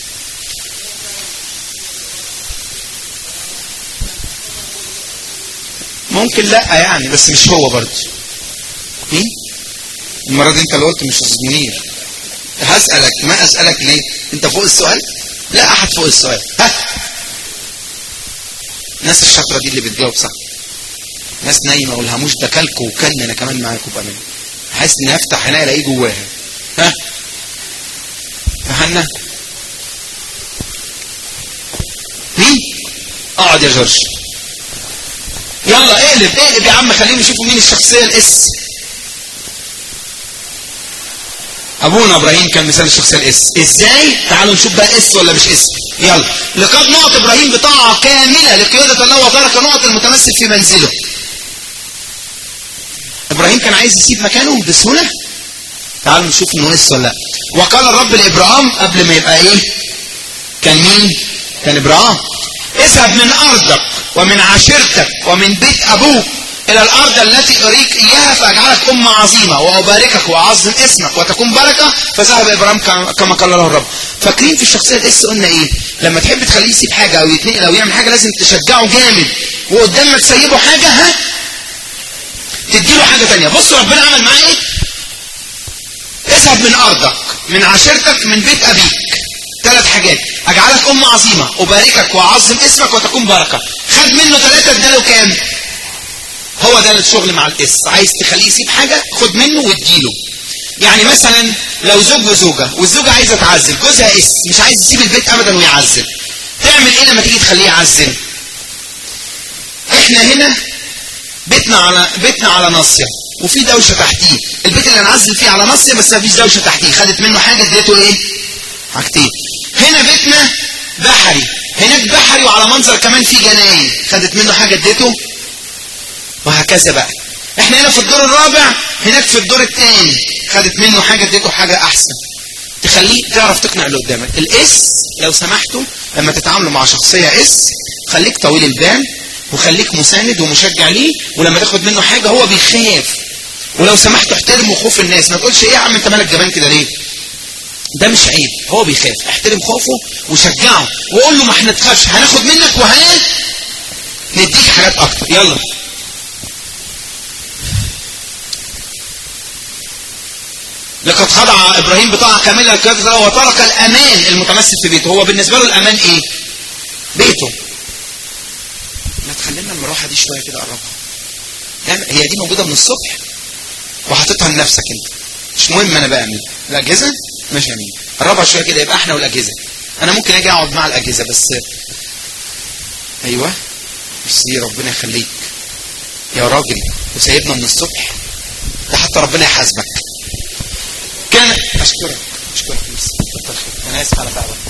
ممكن لا يعني، بس مش هو برضه. مين؟ المرة دي انت اللي قلت مش استاذ منير. هسألك ما اسألك ليه؟ انت فوق السؤال؟ لا احد فوق السؤال. ها الناس الشاطره دي اللي بتجاوب صح. ناس نايمه والهاموش ده كلكو وكلنا انا كمان معاكم بامان. حاسس اني افتح هنا الاقيه جواها. ها فهنا مين؟ اقعد يا جورج. يلا اقلب اقلب يا عم، خليهم يشوفوا مين الشخصيه الاس. ابونا ابراهيم كان مثال الشخصيه الاس. ازاي؟ تعالوا نشوف بقى اس ولا مش اس. يلا. لقد نقط ابراهيم بطاعه كامله لقياده الله وترك نقط المتمثل في منزله. ابراهيم كان عايز يسيب مكانه بسهوله. تعالوا نشوف انه اس ولا لا. وقال الرب لابراهيم قبل ما يبقى ايه؟ كان مين؟ كان ابراهيم. اذهب من ارضك ومن عشيرتك ومن بيت ابوك الى الارض التي اريك اياها فاجعلك امه عظيمه واباركك واعظم اسمك وتكون بركه. فذهب ابراهيم كما قال له الرب. فاكرين في الشخصيه الاس قلنا ايه؟ لما تحب تخليه يسيب حاجه او يتنقل او يعمل حاجه لازم تشجعه جامد، وقدام ما تسيبه حاجه ها تديله حاجه ثانيه. بصوا ربنا عمل معاه ايه؟ اذهب من ارضك من عشيرتك من بيت ابيك. ثلاث حاجات. اجعلك امه عظيمه اباركك واعظم اسمك وتكون بركه. خد منه ثلاثه اداله كام؟ هو ده الشغل مع الاس. عايز تخليه يسيب حاجه خد منه واديله. يعني مثلا لو زوج وزوجه والزوجه عايزه تعزل، جوزها اس مش عايز يسيب البيت ابدا ويعزل، تعمل ايه لما تيجي تخليه يعزل؟ احنا هنا بيتنا على بيتنا على ناصيه وفي دوشه تحتيه. البيت اللي هنعزل فيه على ناصيه بس ما فيش دوشه تحتيه. خدت منه حاجه اديته ايه؟ حاجتين. هنا بيتنا بحري، هناك بحري وعلى منظر كمان في جناين، خدت منه حاجه اديته، وهكذا بقى. احنا هنا في الدور الرابع، هناك في الدور الثاني، خدت منه حاجه اديته حاجه احسن. تخليه تعرف تقنع اللي قدامك. الاس لو سمحتوا لما تتعاملوا مع شخصيه اس خليك طويل البال وخليك مساند ومشجع ليه، ولما تاخد منه حاجه هو بيخاف. ولو سمحتوا احترموا خوف الناس، ما تقولش ايه يا عم انت مالك جبان كده ليه؟ ده مش عيب، هو بيخاف. احترم خوفه وشجعه وقول له ما احنا تخافش، هناخد منك وها نديك حاجات اكتر. يلا. لقد خضع ابراهيم بطاعه كامله لقياده الله وترك الامان المتمثل في بيته. هو بالنسبه له الامان ايه؟ بيته. ما تخلينا المروحه دي شويه كده قربها. هي دي موجوده من الصبح وحاططها لنفسك انت. مش مهم انا بقى مين. الاجهزه ماشي يا مين. قربها شويه كده يبقى احنا والاجهزه. انا ممكن اجي اقعد مع الاجهزه بس. ايوه. ميرسي ربنا يخليك. يا راجل وسايبنا من الصبح. ده حتى ربنا يحاسبك. كان اشكرك اشكرك ميرسي. كتر خيرك. انا اسف على تعبك.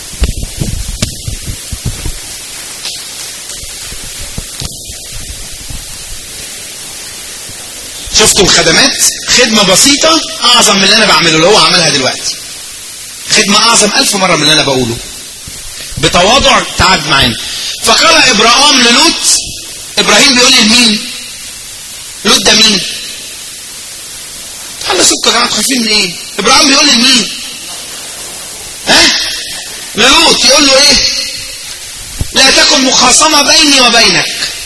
شفتوا الخدمات؟ خدمة بسيطة أعظم من اللي أنا بعمله اللي هو عملها دلوقتي. خدمة أعظم ألف مرة من اللي أنا بقوله. بتواضع تعب معانا. فقال إبراهيم للوط، إبراهيم بيقول لمين؟ لوط ده مين؟ خلي صوتكم يا جماعة، خايفين من إيه؟ إبراهيم بيقول لمين؟ ها؟ للوط يقول له إيه؟ لا تكن مخاصمة بيني وبينك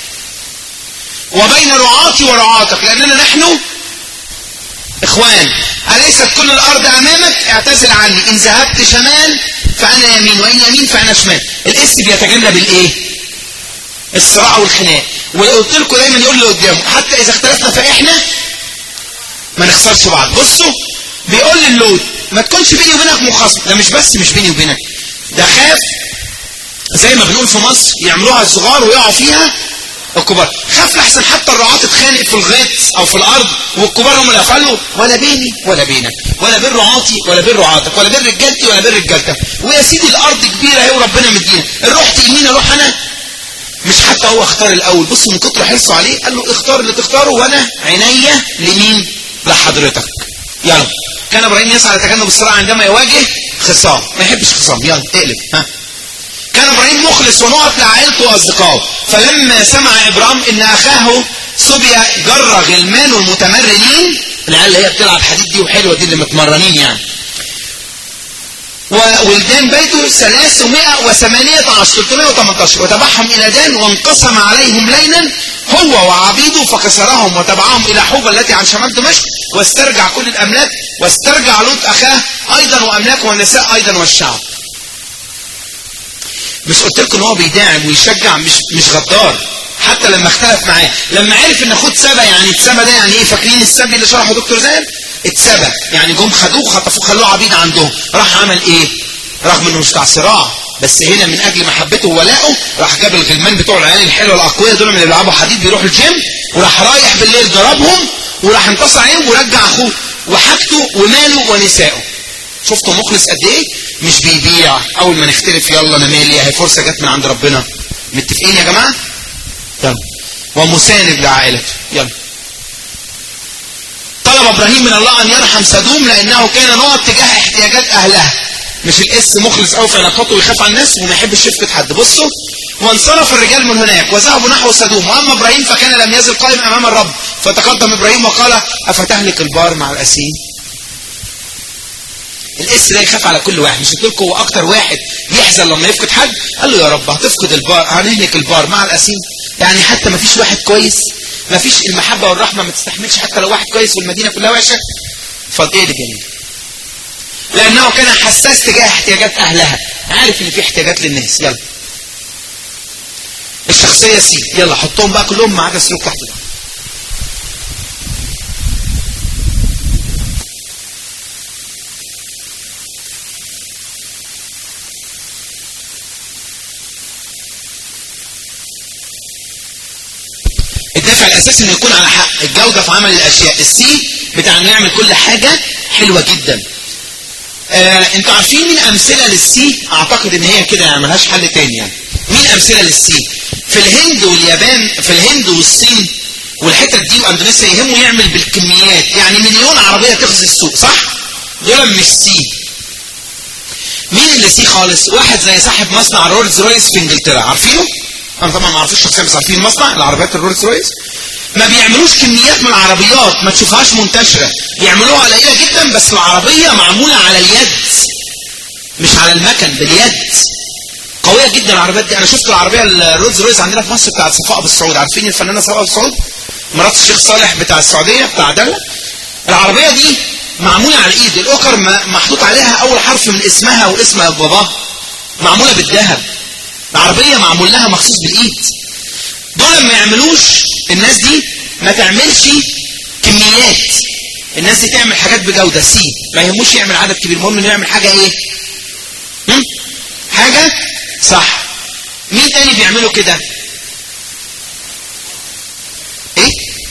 وبين رعاتي ورعاتك لأننا نحن إخوان. أليست كل الأرض أمامك؟ اعتزل عني. إن ذهبت شمال فأنا يمين وإن يمين فأنا شمال. الإس بيتجنب الإيه؟ الصراع والخناق. وقلت لكم دايما يقول اللي قدامه حتى إذا اختلفنا فإحنا ما نخسرش بعض. بصوا بيقول للوط ما تكونش بيني وبينك مخاصمة. ده مش بس مش بيني وبينك، ده خاف زي ما بنقول في مصر يعملوها الصغار ويقعوا فيها الكبار. خاف لحسن حتى الرعاة تتخانق في الغيط او في الارض والكبار هم اللي يفعلوا. ولا بيني ولا بينك ولا بين رعاتي ولا بين رعاتك ولا بين رجالتي ولا بين رجالتك. ويا سيدي الارض كبيره اهي وربنا مدينا، رحت يمين اروح انا. مش حتى هو اختار الاول. بصوا من كتر حرصه عليه قال له اختار اللي تختاره وانا عينيا لمين؟ لحضرتك. يلا. كان ابراهيم يسعى لتجنب الصراع عندما يواجه خصام. ما يحبش خصام. يلا اقلب. ها. كان ابراهيم مخلص ونقط لعائلته واصدقائه. فلما سمع ابراهيم ان اخاه صبيا جر غلمان المتمرنين، العيال اللي هي بتلعب حديد دي وحلوه دي اللي متمرنين يعني، وولدان بيته ثلاثمائة وثمانية عشر ثلاثمائة وثمانية عشر وتبعهم الى دان وانقسم عليهم ليلا هو وعبيده فكسرهم وتبعهم الى حوبه التي عن شمال دمشق واسترجع كل الاملاك واسترجع لوط اخاه ايضا واملاكه والنساء ايضا والشعب. مش قلت لكم ان هو بيداعم ويشجع؟ مش مش غدار. حتى لما اختلف معاه، لما عرف ان خد سبا، يعني اتسبى ده يعني ايه؟ فاكرين السبي اللي شرحه دكتور زاهر؟ اتسبى يعني جم خدوه خطفوه خلوه عبيد عندهم، راح عمل ايه؟ رغم انه مش بتاع صراع، بس هنا من اجل محبته وولائه راح جاب الغلمان بتوع العيال الحلوه الاقوياء دول من اللي بيلعبوا حديد بيروحوا الجيم، وراح رايح بالليل ضربهم وراح انتصر عليهم ورجع اخوه وحاجته وماله ونسائه. شفتوا مخلص قد ايه؟ مش بيبيع اول ما نختلف يلا انا مالي، هي فرصه جت من عند ربنا. متفقين يا جماعه؟ يلا. ومساند لعائلته. يلا. طلب ابراهيم من الله ان يرحم سدوم لانه كان نوع تجاه احتياجات اهلها. مش الاس مخلص قوي في علاقاته ويخاف على الناس وما يحبش يفقد حد. بصوا، وانصرف الرجال من هناك وذهبوا نحو سدوم، واما ابراهيم فكان لم يزل قائم امام الرب، فتقدم ابراهيم وقال افتهلك البار مع الاسيم؟ الاس ده يخاف على كل واحد، مش قلت لكم هو اكتر واحد يحزن لما يفقد حد؟ قال له يا رب هتفقد البار، هنهلك البار مع الاسيم؟ يعني حتى ما فيش واحد كويس؟ ما فيش المحبه والرحمه ما تستحملش حتى لو واحد كويس والمدينه كلها وحشه؟ فاضل ايه جميل؟ لانه كان حساس تجاه احتياجات اهلها، عارف ان في احتياجات للناس. يلا. الشخصيه سي، يلا حطهم بقى كلهم ما عدا سلوك تحت ده. الدافع الاساسي انه يكون على حق، الجوده في عمل الاشياء. السي بتاع نعمل كل حاجه حلوه جدا. آه، انتوا عارفين مين امثله للسي؟ اعتقد ان هي كده يعني ملهاش حل تاني. يعني مين امثله للسي؟ في الهند واليابان، في الهند والصين والحتت دي واندونيسيا يهمه يعمل بالكميات، يعني مليون عربيه تغزي السوق، صح؟ دول مش سي. مين اللي سي خالص؟ واحد زي صاحب مصنع رولز رويس في انجلترا، عارفينه؟ انا طبعا ما اعرفوش شخصيا بس عارفين المصنع العربيات الرولز رويس. ما بيعملوش كميات من العربيات ما تشوفهاش منتشره، بيعملوها قليله جدا، بس العربيه معموله على اليد مش على المكن، باليد. قويه جدا العربيات دي. انا شفت العربيه الرولز رويس عندنا في مصر بتاعت صفاء ابو السعود، عارفين الفنانه صفاء ابو السعود؟ مرات الشيخ صالح بتاع السعوديه بتاع دله. العربيه دي معموله على الايد، الاوكر محطوط عليها اول حرف من اسمها واسم باباها، معموله بالذهب. العربيه معمول لها مخصوص بالايد. دول ما يعملوش، الناس دي ما تعملش كميات، الناس دي تعمل حاجات بجوده. سي ما يهموش يعمل عدد كبير، المهم انه يعمل حاجه ايه؟ هم؟ حاجه صح. مين تاني بيعملوا كده؟ ايه؟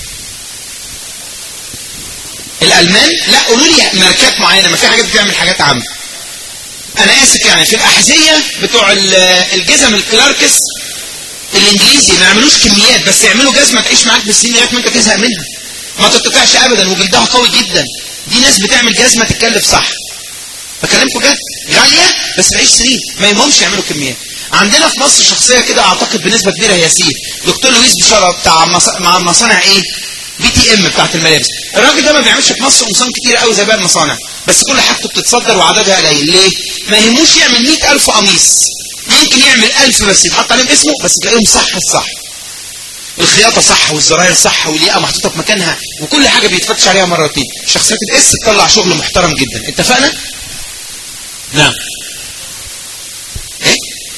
الالمان؟ لا قولوا لي ماركات معينه، ما في حاجات بتعمل حاجات عامه. انا اسف يعني في الاحذيه بتوع الجزم الكلاركس الانجليزي ما يعملوش كميات، بس يعملوا جزمه تعيش معاك بالسنين لغايه ما انت تزهق منها، ما تتقطعش ابدا وجلدها قوي جدا. دي ناس بتعمل جزمه تتكلف صح، بكلمكم جد، غاليه بس تعيش سنين، ما يهمهمش يعملوا كميات. عندنا في مصر شخصيه كده اعتقد بنسبه كبيره هي سي، دكتور لويس بشاره بتاع مع مصانع ايه؟ بي تي ام بتاعت الملابس. الراجل ده ما بيعملش في مصر قمصان كتير قوي زي باقي المصانع، بس كل حاجته بتتصدر وعددها قليل. ليه؟ ما يهموش يعمل مئة ألف قميص، يمكن يعمل ألف بس يتحط عليهم اسمه، بس تلاقيهم صح الصح. الخياطه صح والزراير صح والياقه محطوطه في مكانها وكل حاجه بيتفتش عليها مرتين. شخصيات الاس تطلع شغل محترم جدا. اتفقنا؟ نعم. ايه؟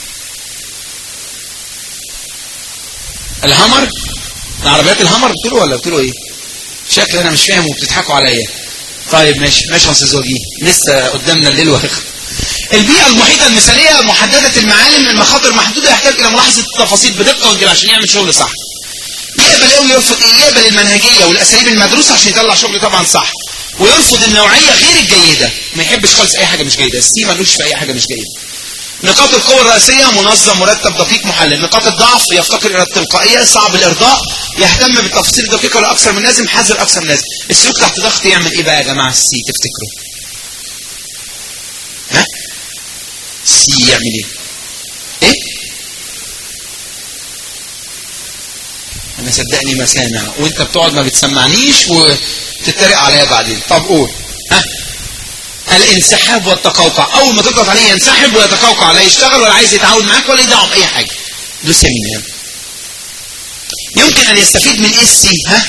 الهامر؟ العربيات الهامر بتقولوا ولا بتقولوا ايه؟ شكل انا مش فاهم وبتضحكوا عليا. طيب ماشي ماشي يا استاذ زوجي، لسه قدامنا الليل واخر. البيئة المحيطة المثالية محددة المعالم، المخاطر محدودة، يحتاج إلى ملاحظة التفاصيل بدقة وانجيل عشان يعمل شغل صح. يقبل ايه ويرفض ايه؟ يقبل المنهجية والأساليب المدروسة عشان يطلع شغل طبعا صح، ويرفض النوعية غير الجيدة، ما يحبش خالص أي حاجة مش جيدة، السي مالوش في أي حاجة مش جيدة. نقاط القوة الرئيسية منظم مرتب دقيق محلل. نقاط الضعف يفتقر إلى التلقائية، صعب الإرضاء، يهتم بالتفاصيل الدقيقة لا أكثر من لازم، حذر أكثر من لازم. السلوك تحت ضغط يعمل إيه بقى يا جماعة السي تفتكروا؟ ها؟ سي يعمل ايه؟ ايه؟ انا صدقني ما سامع وانت بتقعد ما بتسمعنيش وتتريق عليا بعدين. طب قول. ها؟ الانسحاب والتقوقع، اول ما تضغط عليه ينسحب ويتقوقع، لا يشتغل ولا عايز يتعاون معاك ولا يدعم باي حاجه. دوس يمين. يمكن ان يستفيد من ايه السي؟ ها؟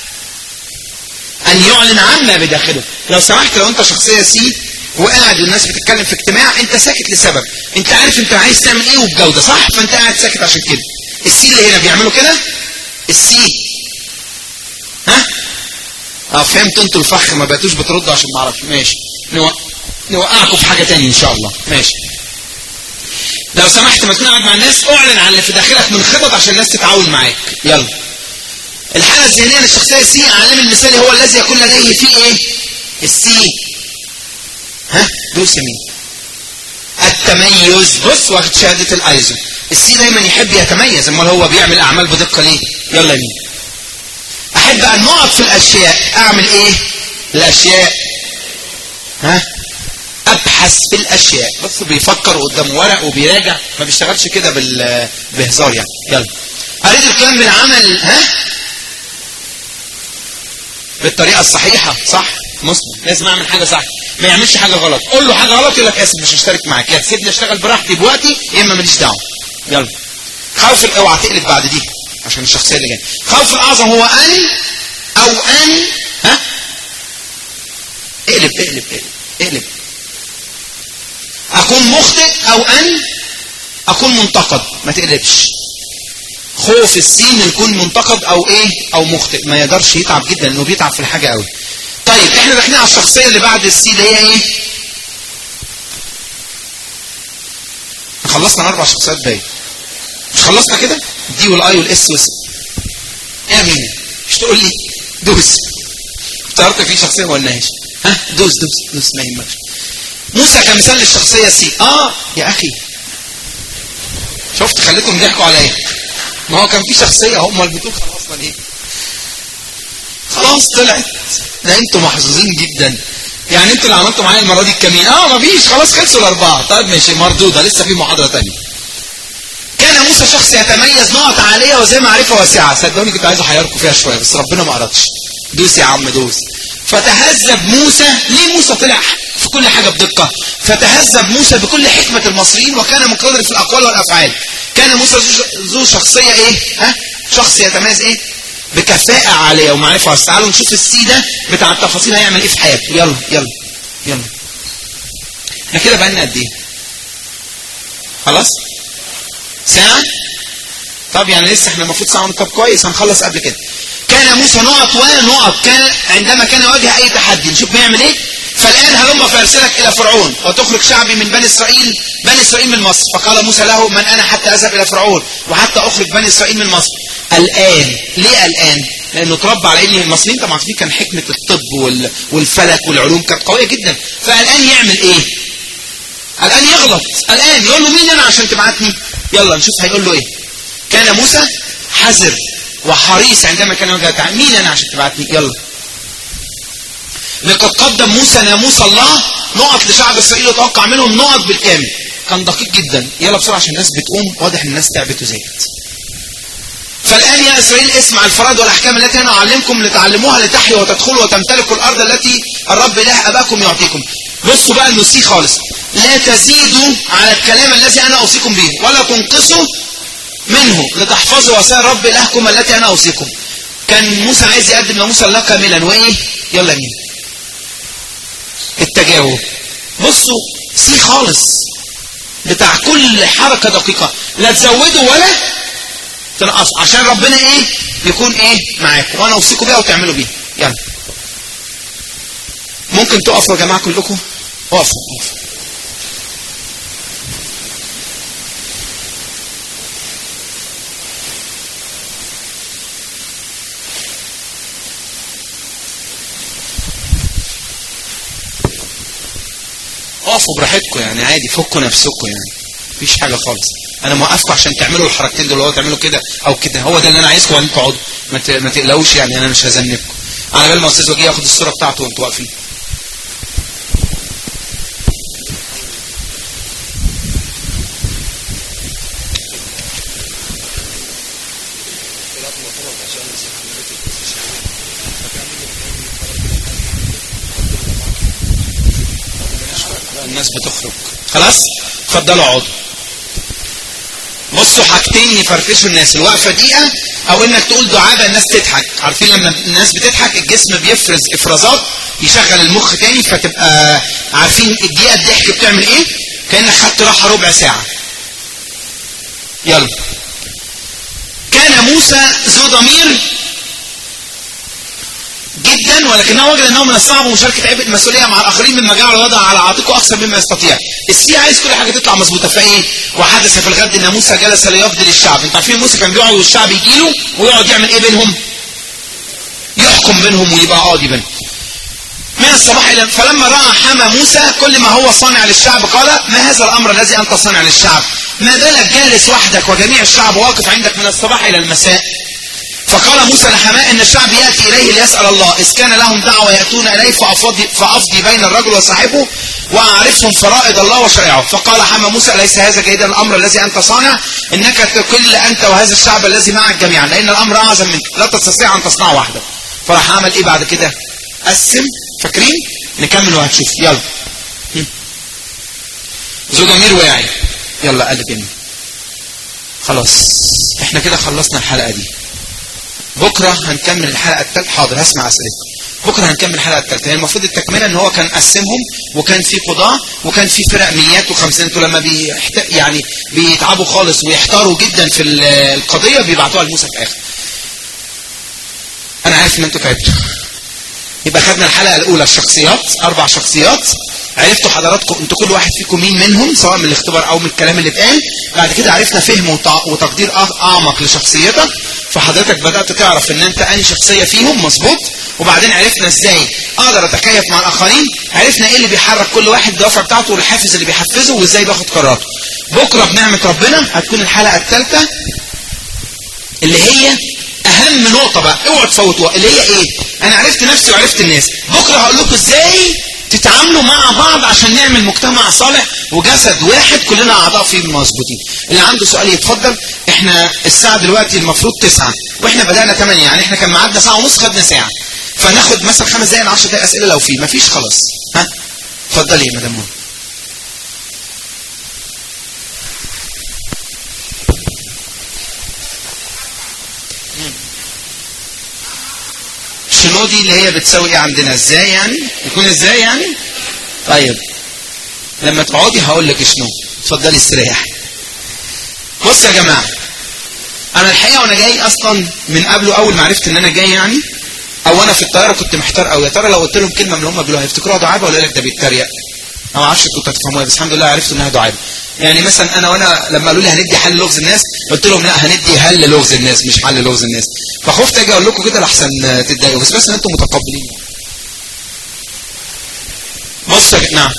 ان يعلن عما بداخله. لو سمحت لو انت شخصيه سي وقاعد والناس بتتكلم في اجتماع، انت ساكت لسبب، انت عارف انت عايز تعمل ايه وبجوده صح، فانت قاعد ساكت عشان كده. السي اللي هنا بيعملوا كده، السي ها اه فهمتوا انتوا الفخ، ما بقيتوش بتردوا عشان ما اعرفش. ماشي نوق... نوقعكم في حاجه ثانيه ان شاء الله. ماشي لو سمحت ما تكون قاعد مع الناس اعلن عن اللي في داخلك من خطط عشان الناس تتعاون معاك. يلا. الحاله الذهنيه للشخصيه سي، العالم المثالي هو الذي يكون لديه فيه ايه؟ السي. ها دوس يمين. التميز. بص واخد شهاده الايزو. السي دايما يحب يتميز، امال هو بيعمل اعمال بدقه ليه؟ يلا يمين. احب ان نقط في الاشياء. اعمل ايه؟ الاشياء. ها ابحث في الاشياء. بص بيفكر قدام ورق وبيراجع، ما بيشتغلش كده بال بهزار يعني. يلا. اريد القيام بالعمل ها بالطريقه الصحيحه. صح مسلم لازم اعمل حاجه صح، ما يعملش حاجه غلط. قول له حاجه غلط يقول لك اسف مش هشترك معاك، يا تسيبني اشتغل براحتي بوقتي يا اما ماليش دعوه. يلا. خوف اوعى تقلب بعد دي عشان الشخصيه اللي جايه. خوف الاعظم هو ان او ان ها اقلب اقلب اقلب اقلب اكون مخطئ او ان اكون منتقد. ما تقلبش. خوف السين يكون منتقد او ايه او مخطئ، ما يقدرش يتعب جدا انه بيتعب في الحاجه قوي. طيب احنا داخلين على الشخصيه اللي بعد السي اللي هي ايه؟ خلصنا اربع شخصيات باين. مش خلصنا كده؟ دي والاي والاس والس. ايه يا مين؟ مش تقول لي دوس. افتكرت في شخصيه ما قلناهاش. ها دوس دوس دوس ما يهمكش. موسى كمثال للشخصيه سي. اه يا اخي شفت خليتهم ضحكوا عليا. ما هو كان في شخصيه هم اللي بتقول خلصنا ليه؟ خلاص طلعت. ده انتوا محظوظين جدا. يعني انتوا اللي عملتوا معايا المره دي الكمين. اه مفيش خلاص خلصوا الاربعه. طيب ماشي مردوده لسه في محاضره ثانيه. كان موسى شخص يتميز نقط عاليه وزي معرفه واسعه. صدقوني كنت عايز احيركم فيها شويه بس ربنا ما اردش. دوس يا عم دوس. فتهذب موسى. ليه موسى طلع في كل حاجه بدقه؟ فتهذب موسى بكل حكمه المصريين وكان مقتدر في الاقوال والافعال. كان موسى ذو شخصيه ايه؟ ها؟ شخص يتميز ايه؟ بكفاءه عاليه ومعرفه واسعه. تعالوا نشوف السي ده بتاع التفاصيل هيعمل ايه في حياته. يلا يلا يلا. احنا كده بقالنا قد ايه؟ خلاص؟ ساعة؟ طب يعني لسه احنا المفروض ساعة. طب كويس هنخلص قبل كده. كان موسى نقط ونقط كان عندما كان يواجه اي تحدي. نشوف بيعمل ايه؟ فالان هلم فارسلك الى فرعون وتخرج شعبي من بني اسرائيل بني اسرائيل من مصر. فقال موسى له من انا حتى اذهب الى فرعون وحتى اخرج بني اسرائيل من مصر. الان. ليه الان؟ لانه اتربى على ان المصريين طبعا في كان حكمه الطب والفلك والعلوم كانت قويه جدا. فالان يعمل ايه؟ الان يغلط. الان يقول له مين انا عشان تبعتني؟ يلا نشوف هيقول له ايه. كان موسى حذر وحريص عندما كان يواجه تعالى. مين انا عشان تبعتني؟ يلا. لقد قدم موسى ناموس الله نقط لشعب اسرائيل وتوقع منهم نقط بالكامل. كان دقيق جدا. يلا بسرعه عشان الناس بتقوم. واضح ان الناس تعبت وزهقت. فالان يا اسرائيل اسمع الفرائض والاحكام التي انا اعلمكم لتعلموها لتحيوا وتدخلوا وتمتلكوا الارض التي الرب اله اباكم يعطيكم. بصوا بقى النسي خالص. لا تزيدوا على الكلام الذي انا اوصيكم به ولا تنقصوا منه لتحفظوا وصايا الرب الهكم التي انا اوصيكم. كان موسى عايز يقدم ناموس الله كاملا وايه؟ يلا مين؟ التجاوب. بصوا سي خالص بتاع كل حركه دقيقه. لا تزودوا ولا تنقصوا عشان ربنا ايه؟ يكون ايه؟ معاكم وانا اوصيكم بيها وتعملوا بيها. يلا. ممكن تقفوا يا جماعه كلكم؟ اقفوا اقفوا. اقفوا براحتكم يعني عادي. فكوا نفسكم يعني مفيش حاجه خالص. انا موقفكم عشان تعملوا الحركتين دول. هو تعملوا كده او كده. هو ده اللي انا عايزكم وانتوا تقعدوا. ما تقلقوش يعني انا مش هذنبكم. على بال ما استاذ وجيه ياخد الصوره بتاعته وانتوا واقفين. الناس بتخرج خلاص. اتفضلوا اقعدوا. بصوا حاجتين يفرفشوا الناس. الوقفه دقيقه او انك تقول دعابه الناس تضحك. عارفين لما الناس بتضحك الجسم بيفرز افرازات يشغل المخ تاني فتبقى عارفين الدقيقه الضحك بتعمل ايه. كانك خدت راحه ربع ساعه. يلا. موسى ذو ضمير جدا، ولكنه وجد انه من الصعب مشاركه عبء المسؤوليه مع الاخرين مما جعل الوضع على عاتقه اكثر مما يستطيع. السي عايز كل حاجه تطلع مظبوطه. فايه؟ وحدث في الغد ان موسى جلس ليفضل الشعب. انتوا عارفين موسى كان بيقعد والشعب يجي له ويقعد يعمل ايه بينهم؟ يحكم بينهم ويبقى قاضي بينهم. من الصباح الى فلما راى حمى موسى كل ما هو صانع للشعب قال ما هذا الامر الذي انت صانع للشعب؟ ما بالك جالس وحدك وجميع الشعب واقف عندك من الصباح الى المساء؟ فقال موسى لحماه ان الشعب ياتي اليه ليسال الله، اذ كان لهم دعوه ياتون اليه فافضي, فافضي بين الرجل وصاحبه واعرفهم فرائض الله وشريعه. فقال حمى موسى اليس هذا جيدا الامر الذي انت صانع؟ انك تكل انت وهذا الشعب الذي معك جميعا، لان الامر اعظم منك لا تستطيع ان تصنعه وحدك. فراح عمل ايه بعد كده؟ قسم. فاكرين؟ نكمل وهتشوف. يلا ذو ضمير واعي. يلا قلب يمين. خلاص احنا كده خلصنا الحلقه دي. بكره هنكمل الحلقه الثالثه. حاضر هسمع اسئلتكم. بكره هنكمل الحلقه الثالثه. هي المفروض التكمله ان هو كان قسمهم وكان في قضاه وكان في فرق ميات وخمسين. انتوا لما بيحت... يعني بيتعبوا خالص ويحتاروا جدا في القضيه بيبعتوها لموسى في الاخر. انا عارف ان انتوا تعبتوا. يبقى خدنا الحلقه الاولى الشخصيات، اربع شخصيات. عرفتوا حضراتكم انتوا كل واحد فيكم مين منهم سواء من الاختبار او من الكلام اللي اتقال. بعد كده عرفنا فهم وتقدير اعمق لشخصيتك، فحضرتك بدات تعرف ان انت انهي شخصيه فيهم مظبوط. وبعدين عرفنا ازاي اقدر اتكيف مع الاخرين. عرفنا ايه اللي بيحرك كل واحد الدوافع بتاعته والحافز اللي بيحفزه وازاي باخد قراراته. بكره بنعمه ربنا هتكون الحلقه الثالثه اللي هي اهم نقطه بقى اوعوا تفوتوها، اللي هي ايه؟ انا عرفت نفسي وعرفت الناس. بكره هقول لكم ازاي تتعاملوا مع بعض عشان نعمل مجتمع صالح وجسد واحد كلنا اعضاء فيه مظبوطين. اللي عنده سؤال يتفضل. احنا الساعه دلوقتي المفروض تسعة واحنا بدانا ثمانية، يعني احنا كان ميعادنا ساعه ونص خدنا ساعه. فناخد مثلا خمس دقائق عشر دقائق اسئله لو في. مفيش خلاص. ها اتفضلي يا مدام. شنو دي اللي هي بتساوي ايه عندنا؟ ازاي يعني؟ يكون ازاي يعني؟ طيب لما تقعدي هقول لك شنو. اتفضلي استريحي. بص يا جماعه، انا الحقيقه وانا جاي اصلا من قبله اول ما عرفت ان انا جاي يعني او انا في الطياره كنت محتار قوي. يا ترى لو قلت لهم كلمه من اللي هم بيقولوها هيفتكروها دعابه ولا يقول لك ده بيتريق؟ انا ما اعرفش كنتوا هتفهموها بس الحمد لله عرفت انها دعابه. يعني مثلا انا وانا لما قالوا لي هندي حل لغز الناس قلت لهم لا هندي هل لغز الناس مش حل لغز الناس. فخفت اجي اقول لكم كده لحسن تتضايقوا، بس بس ان انتم متقبلين. بص يا نعم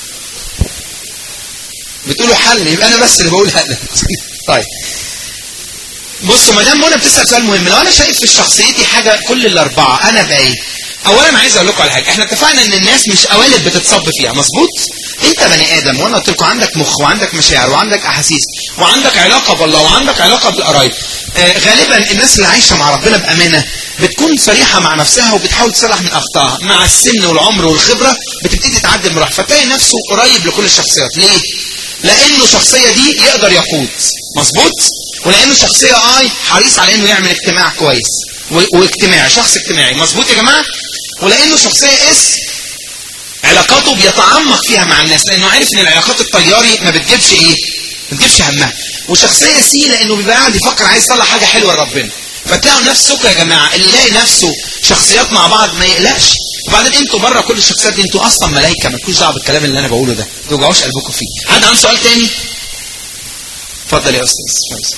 بتقولوا حل يبقى انا بس اللي بقول هل. طيب بصوا مدام منى بتسال سؤال مهم. لو انا شايف في شخصيتي حاجه كل الاربعه انا بقى ايه؟ اولا عايز اقول لكم على حاجه. احنا اتفقنا ان الناس مش قوالب بتتصب فيها مظبوط. انت بني ادم وانا قلت لكم عندك مخ وعندك مشاعر وعندك احاسيس وعندك علاقه بالله وعندك علاقه بالقرايب. آه غالبا الناس اللي عايشه مع ربنا بامانه بتكون صريحه مع نفسها وبتحاول تصلح من اخطائها. مع السن والعمر والخبره بتبتدي تعدي المراحل فتلاقي نفسه قريب لكل الشخصيات. ليه؟ لانه الشخصيه دي يقدر يقود مظبوط، ولانه شخصيه اي حريص على انه يعمل اجتماع كويس واجتماعي، شخص اجتماعي مظبوط يا جماعه. ولانه شخصيه اس علاقاته بيتعمق فيها مع الناس لانه عارف ان العلاقات الطياري ما بتجيبش ايه؟ ما بتجيبش همها. وشخصيه سي لانه بيبقى قاعد يفكر عايز يطلع حاجه حلوه لربنا. فتلاقوا نفسكم يا جماعه اللي يلاقي نفسه شخصيات مع بعض ما يقلقش. وبعدين انتوا بره كل الشخصيات دي انتوا اصلا ملائكه ما تكونش دعوه بالكلام اللي انا بقوله ده، ما توجعوش قلبكم فيه. حد عنده سؤال تاني؟ اتفضل يا استاذ فوزي.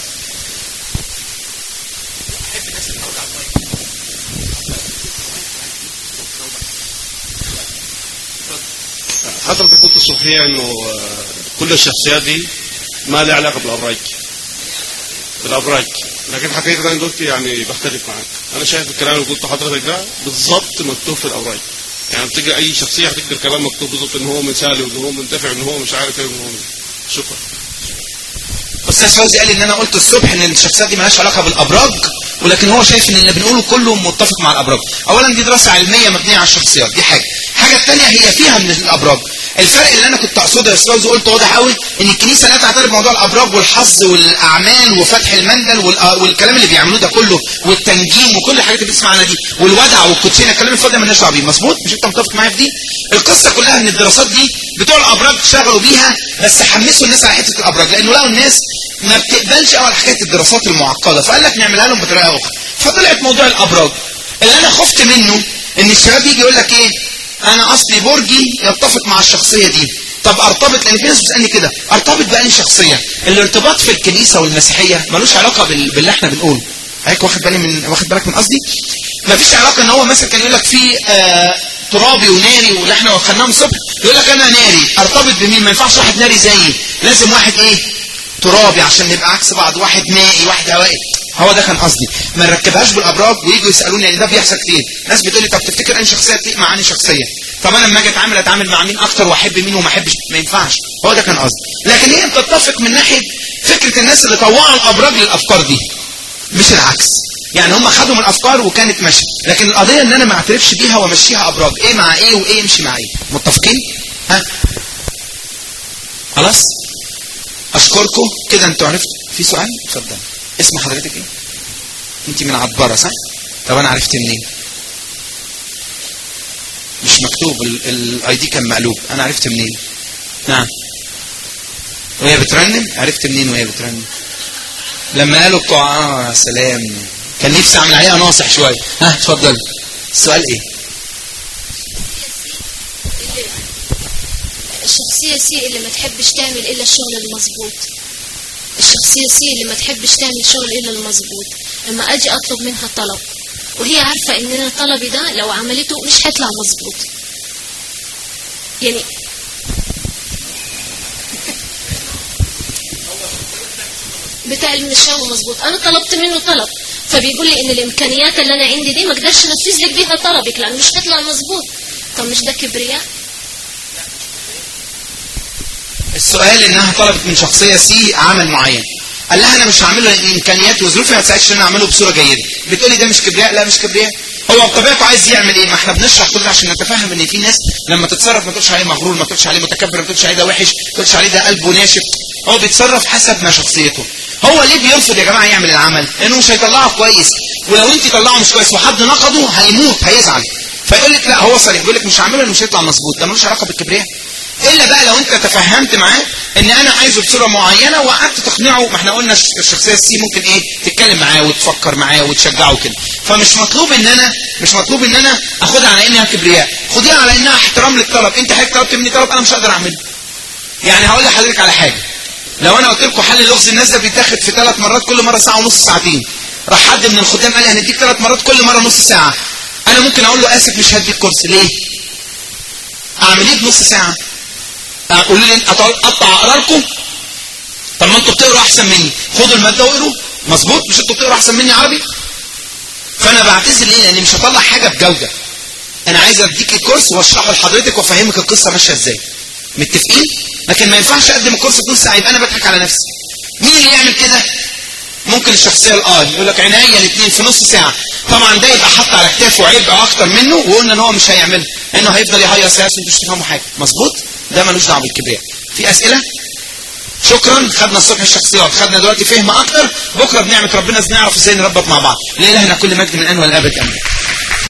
حضرتك قلت الصبحيه انه كل الشخصيات دي ما لها علاقه بالابراج بالابراج لكن حقيقه انا قلت يعني بختلف معك. انا شايف الكلام اللي قلته حضرتك ده بالضبط مكتوب في الابراج. يعني بتلقى اي شخصيه هتقدر كلام مكتوب بالضبط ان هو مثالي وان هو منتفع وان هو مش عارف ايه وان هو. شكرا. استاذ فوزي قال ان انا قلت الصبح ان الشخصيات دي مالهاش علاقه بالابراج، ولكن هو شايف ان اللي بنقوله كله متفق مع الابراج. اولا دي دراسه علميه مبنيه على الشخصيات، دي حاجه. الحاجه الثانيه هي فيها من الابراج. الفرق اللي انا كنت اقصده يا استاذ فوزي قلت واضح قوي ان الكنيسه لا تعترف بموضوع الابراج والحظ والاعمال وفتح المندل والكلام اللي بيعملوه ده كله والتنجيم وكل الحاجات اللي بتسمع عنها دي والودع والكوتشينه الكلام الفاضي ده مالناش دعوه بيه. مظبوط؟ مش انت متفق معايا في دي؟ القصه كلها ان الدراسات دي بتوع الابراج اشتغلوا بيها بس حمسوا الناس على حته الابراج لانه لقوا الناس ما بتقبلش اول حكايه الدراسات المعقده، فقال لك نعملها لهم بطريقه اخرى. فطلعت موضوع الابراج اللي انا خفت منه، ان الشباب يجي يقول لك ايه، انا اصلي برجي يتفق مع الشخصيه دي. طب ارتبط، لان في ناس بتسالني كده، ارتبط بأني شخصيه؟ الارتباط في الكنيسه والمسيحيه ملوش علاقه بال... باللي احنا بنقوله. هيك واخد بالي من واخد بالك من قصدي؟ مفيش علاقه ان هو مثلا كان يقول لك في آه ترابي وناري، واللي احنا وخدناهم الصبح يقول لك انا ناري، ارتبط بمين؟ ما ينفعش واحد ناري زيي، لازم واحد ايه؟ ترابي، عشان نبقى عكس بعض، واحد مائي واحد هوائي. هو ده كان قصدي، ما نركبهاش بالابراج ويجوا يسالوني، يعني ده بيحصل كتير. ناس بتقول لي طب تفتكر اني شخصيه تليق مع اني شخصيه؟ طب انا لما اجي اتعامل اتعامل مع مين اكتر واحب مين وما احبش؟ ما ينفعش. هو ده كان قصدي. لكن هي بتتفق من ناحيه فكره الناس اللي طوعوا الابراج للافكار دي، مش العكس. يعني هم خدوا من الافكار وكانت ماشيه، لكن القضيه ان انا ما اعترفش بيها وامشيها ابراج، ايه مع ايه وايه يمشي مع ايه. متفقين؟ ها خلاص؟ اشكركم كده، انتوا عرفتوا. في سؤال؟ اتفضل. اسم حضرتك ايه؟ انت من عبارة صح؟ طب انا عرفت منين؟ مش مكتوب، الاي دي كان مقلوب، انا عرفت منين؟ نعم. وهي بترنم؟ عرفت منين وهي بترنم؟ لما قالوا بتوع اه سلام، كان نفسي اعمل عليها ناصح شويه. ها اتفضل. السؤال ايه؟ الشخصية سي اللي ما تحبش تعمل إلا الشغل المظبوط. الشخصية سي اللي ما تحبش تعمل شغل إلا المظبوط. لما أجي أطلب منها طلب وهي عارفة إن أنا طلبي ده لو عملته مش هيطلع مظبوط. يعني بتاع المشاوي مظبوط، أنا طلبت منه طلب فبيقول لي إن الإمكانيات اللي أنا عندي دي ما أقدرش أنفذ لك بيها طلبك لأن مش هيطلع مظبوط. طب مش ده كبرياء؟ السؤال انها طلبت من شخصيه سي عمل معين، قال لها انا مش هعمله لان امكانياتي وظروفي ما تساعدش ان انا اعمله بصوره جيده. بتقولي ده مش كبرياء؟ لا مش كبرياء. هو بطبيعته عايز يعمل ايه؟ ما احنا بنشرح كل ده عشان نتفهم ان في ناس لما تتصرف ما تقولش عليه مغرور، ما تقولش عليه متكبر، ما تقولش عليه ده وحش، ما تقولش عليه ده قلبه ناشف. هو بيتصرف حسب ما شخصيته. هو ليه بيرفض يا جماعه يعمل العمل؟ لانه مش هيطلعه كويس، ولو انت طلعه مش كويس وحد نقده هيموت هيزعل. فيقول لك لا، هو صريح بيقول لك مش هعمله لانه مش هيطلع مظبوط. ده ملوش علاقه بالكبرياء. الا بقى لو انت تفهمت معاه ان انا عايزه بصوره معينه وقعدت تقنعه. ما احنا قلنا الشخصيه السي ممكن ايه؟ تتكلم معاه وتفكر معاه وتشجعه كده. فمش مطلوب ان انا مش مطلوب ان انا اخدها على انها كبرياء، خديها على انها احترام للطلب. انت حضرتك طلبت مني طلب انا مش هقدر اعمله. يعني هقول لحضرتك على حاجه، لو انا قلت لكم حل لغز الناس ده بيتاخد في ثلاث مرات كل مره ساعه ونص ساعتين، راح حد من الخدام قال لي هنديك ثلاث مرات كل مره نص ساعه، انا ممكن اقول له اسف مش هديك كورس. ليه؟ اعمل ايه بنص ساعه؟ قولوا لي اقطع اقرا لكم؟ طب ما انتوا بتقروا احسن مني، خدوا الماده واقروا. مظبوط؟ مش انتوا بتقروا احسن مني عربي؟ فانا بعتذر ليه؟ لاني مش هطلع حاجه بجوده. انا عايز اديك الكورس واشرحه لحضرتك وافهمك القصه ماشيه ازاي. متفقين؟ لكن ما ينفعش اقدم الكورس في نص ساعه، يبقى انا بضحك على نفسي. مين اللي يعمل كده؟ ممكن الشخصيه الاه يقول لك عناية الاثنين في نص ساعه. طبعا ده يبقى حط على كتافه عبء اكتر منه، وقلنا ان هو مش هيعمله لانه هيفضل يهيص يا انتوا مش تفهموا حاجه. مظبوط؟ ده ملوش دعوه بالكبرياء. في اسئله؟ شكرا. خدنا الصبح الشخصيات، خدنا دلوقتي فهم اكتر. بكره بنعمه ربنا نعرف ازاي نربط مع بعض. لإلهنا كل مجد من الان والابد امين.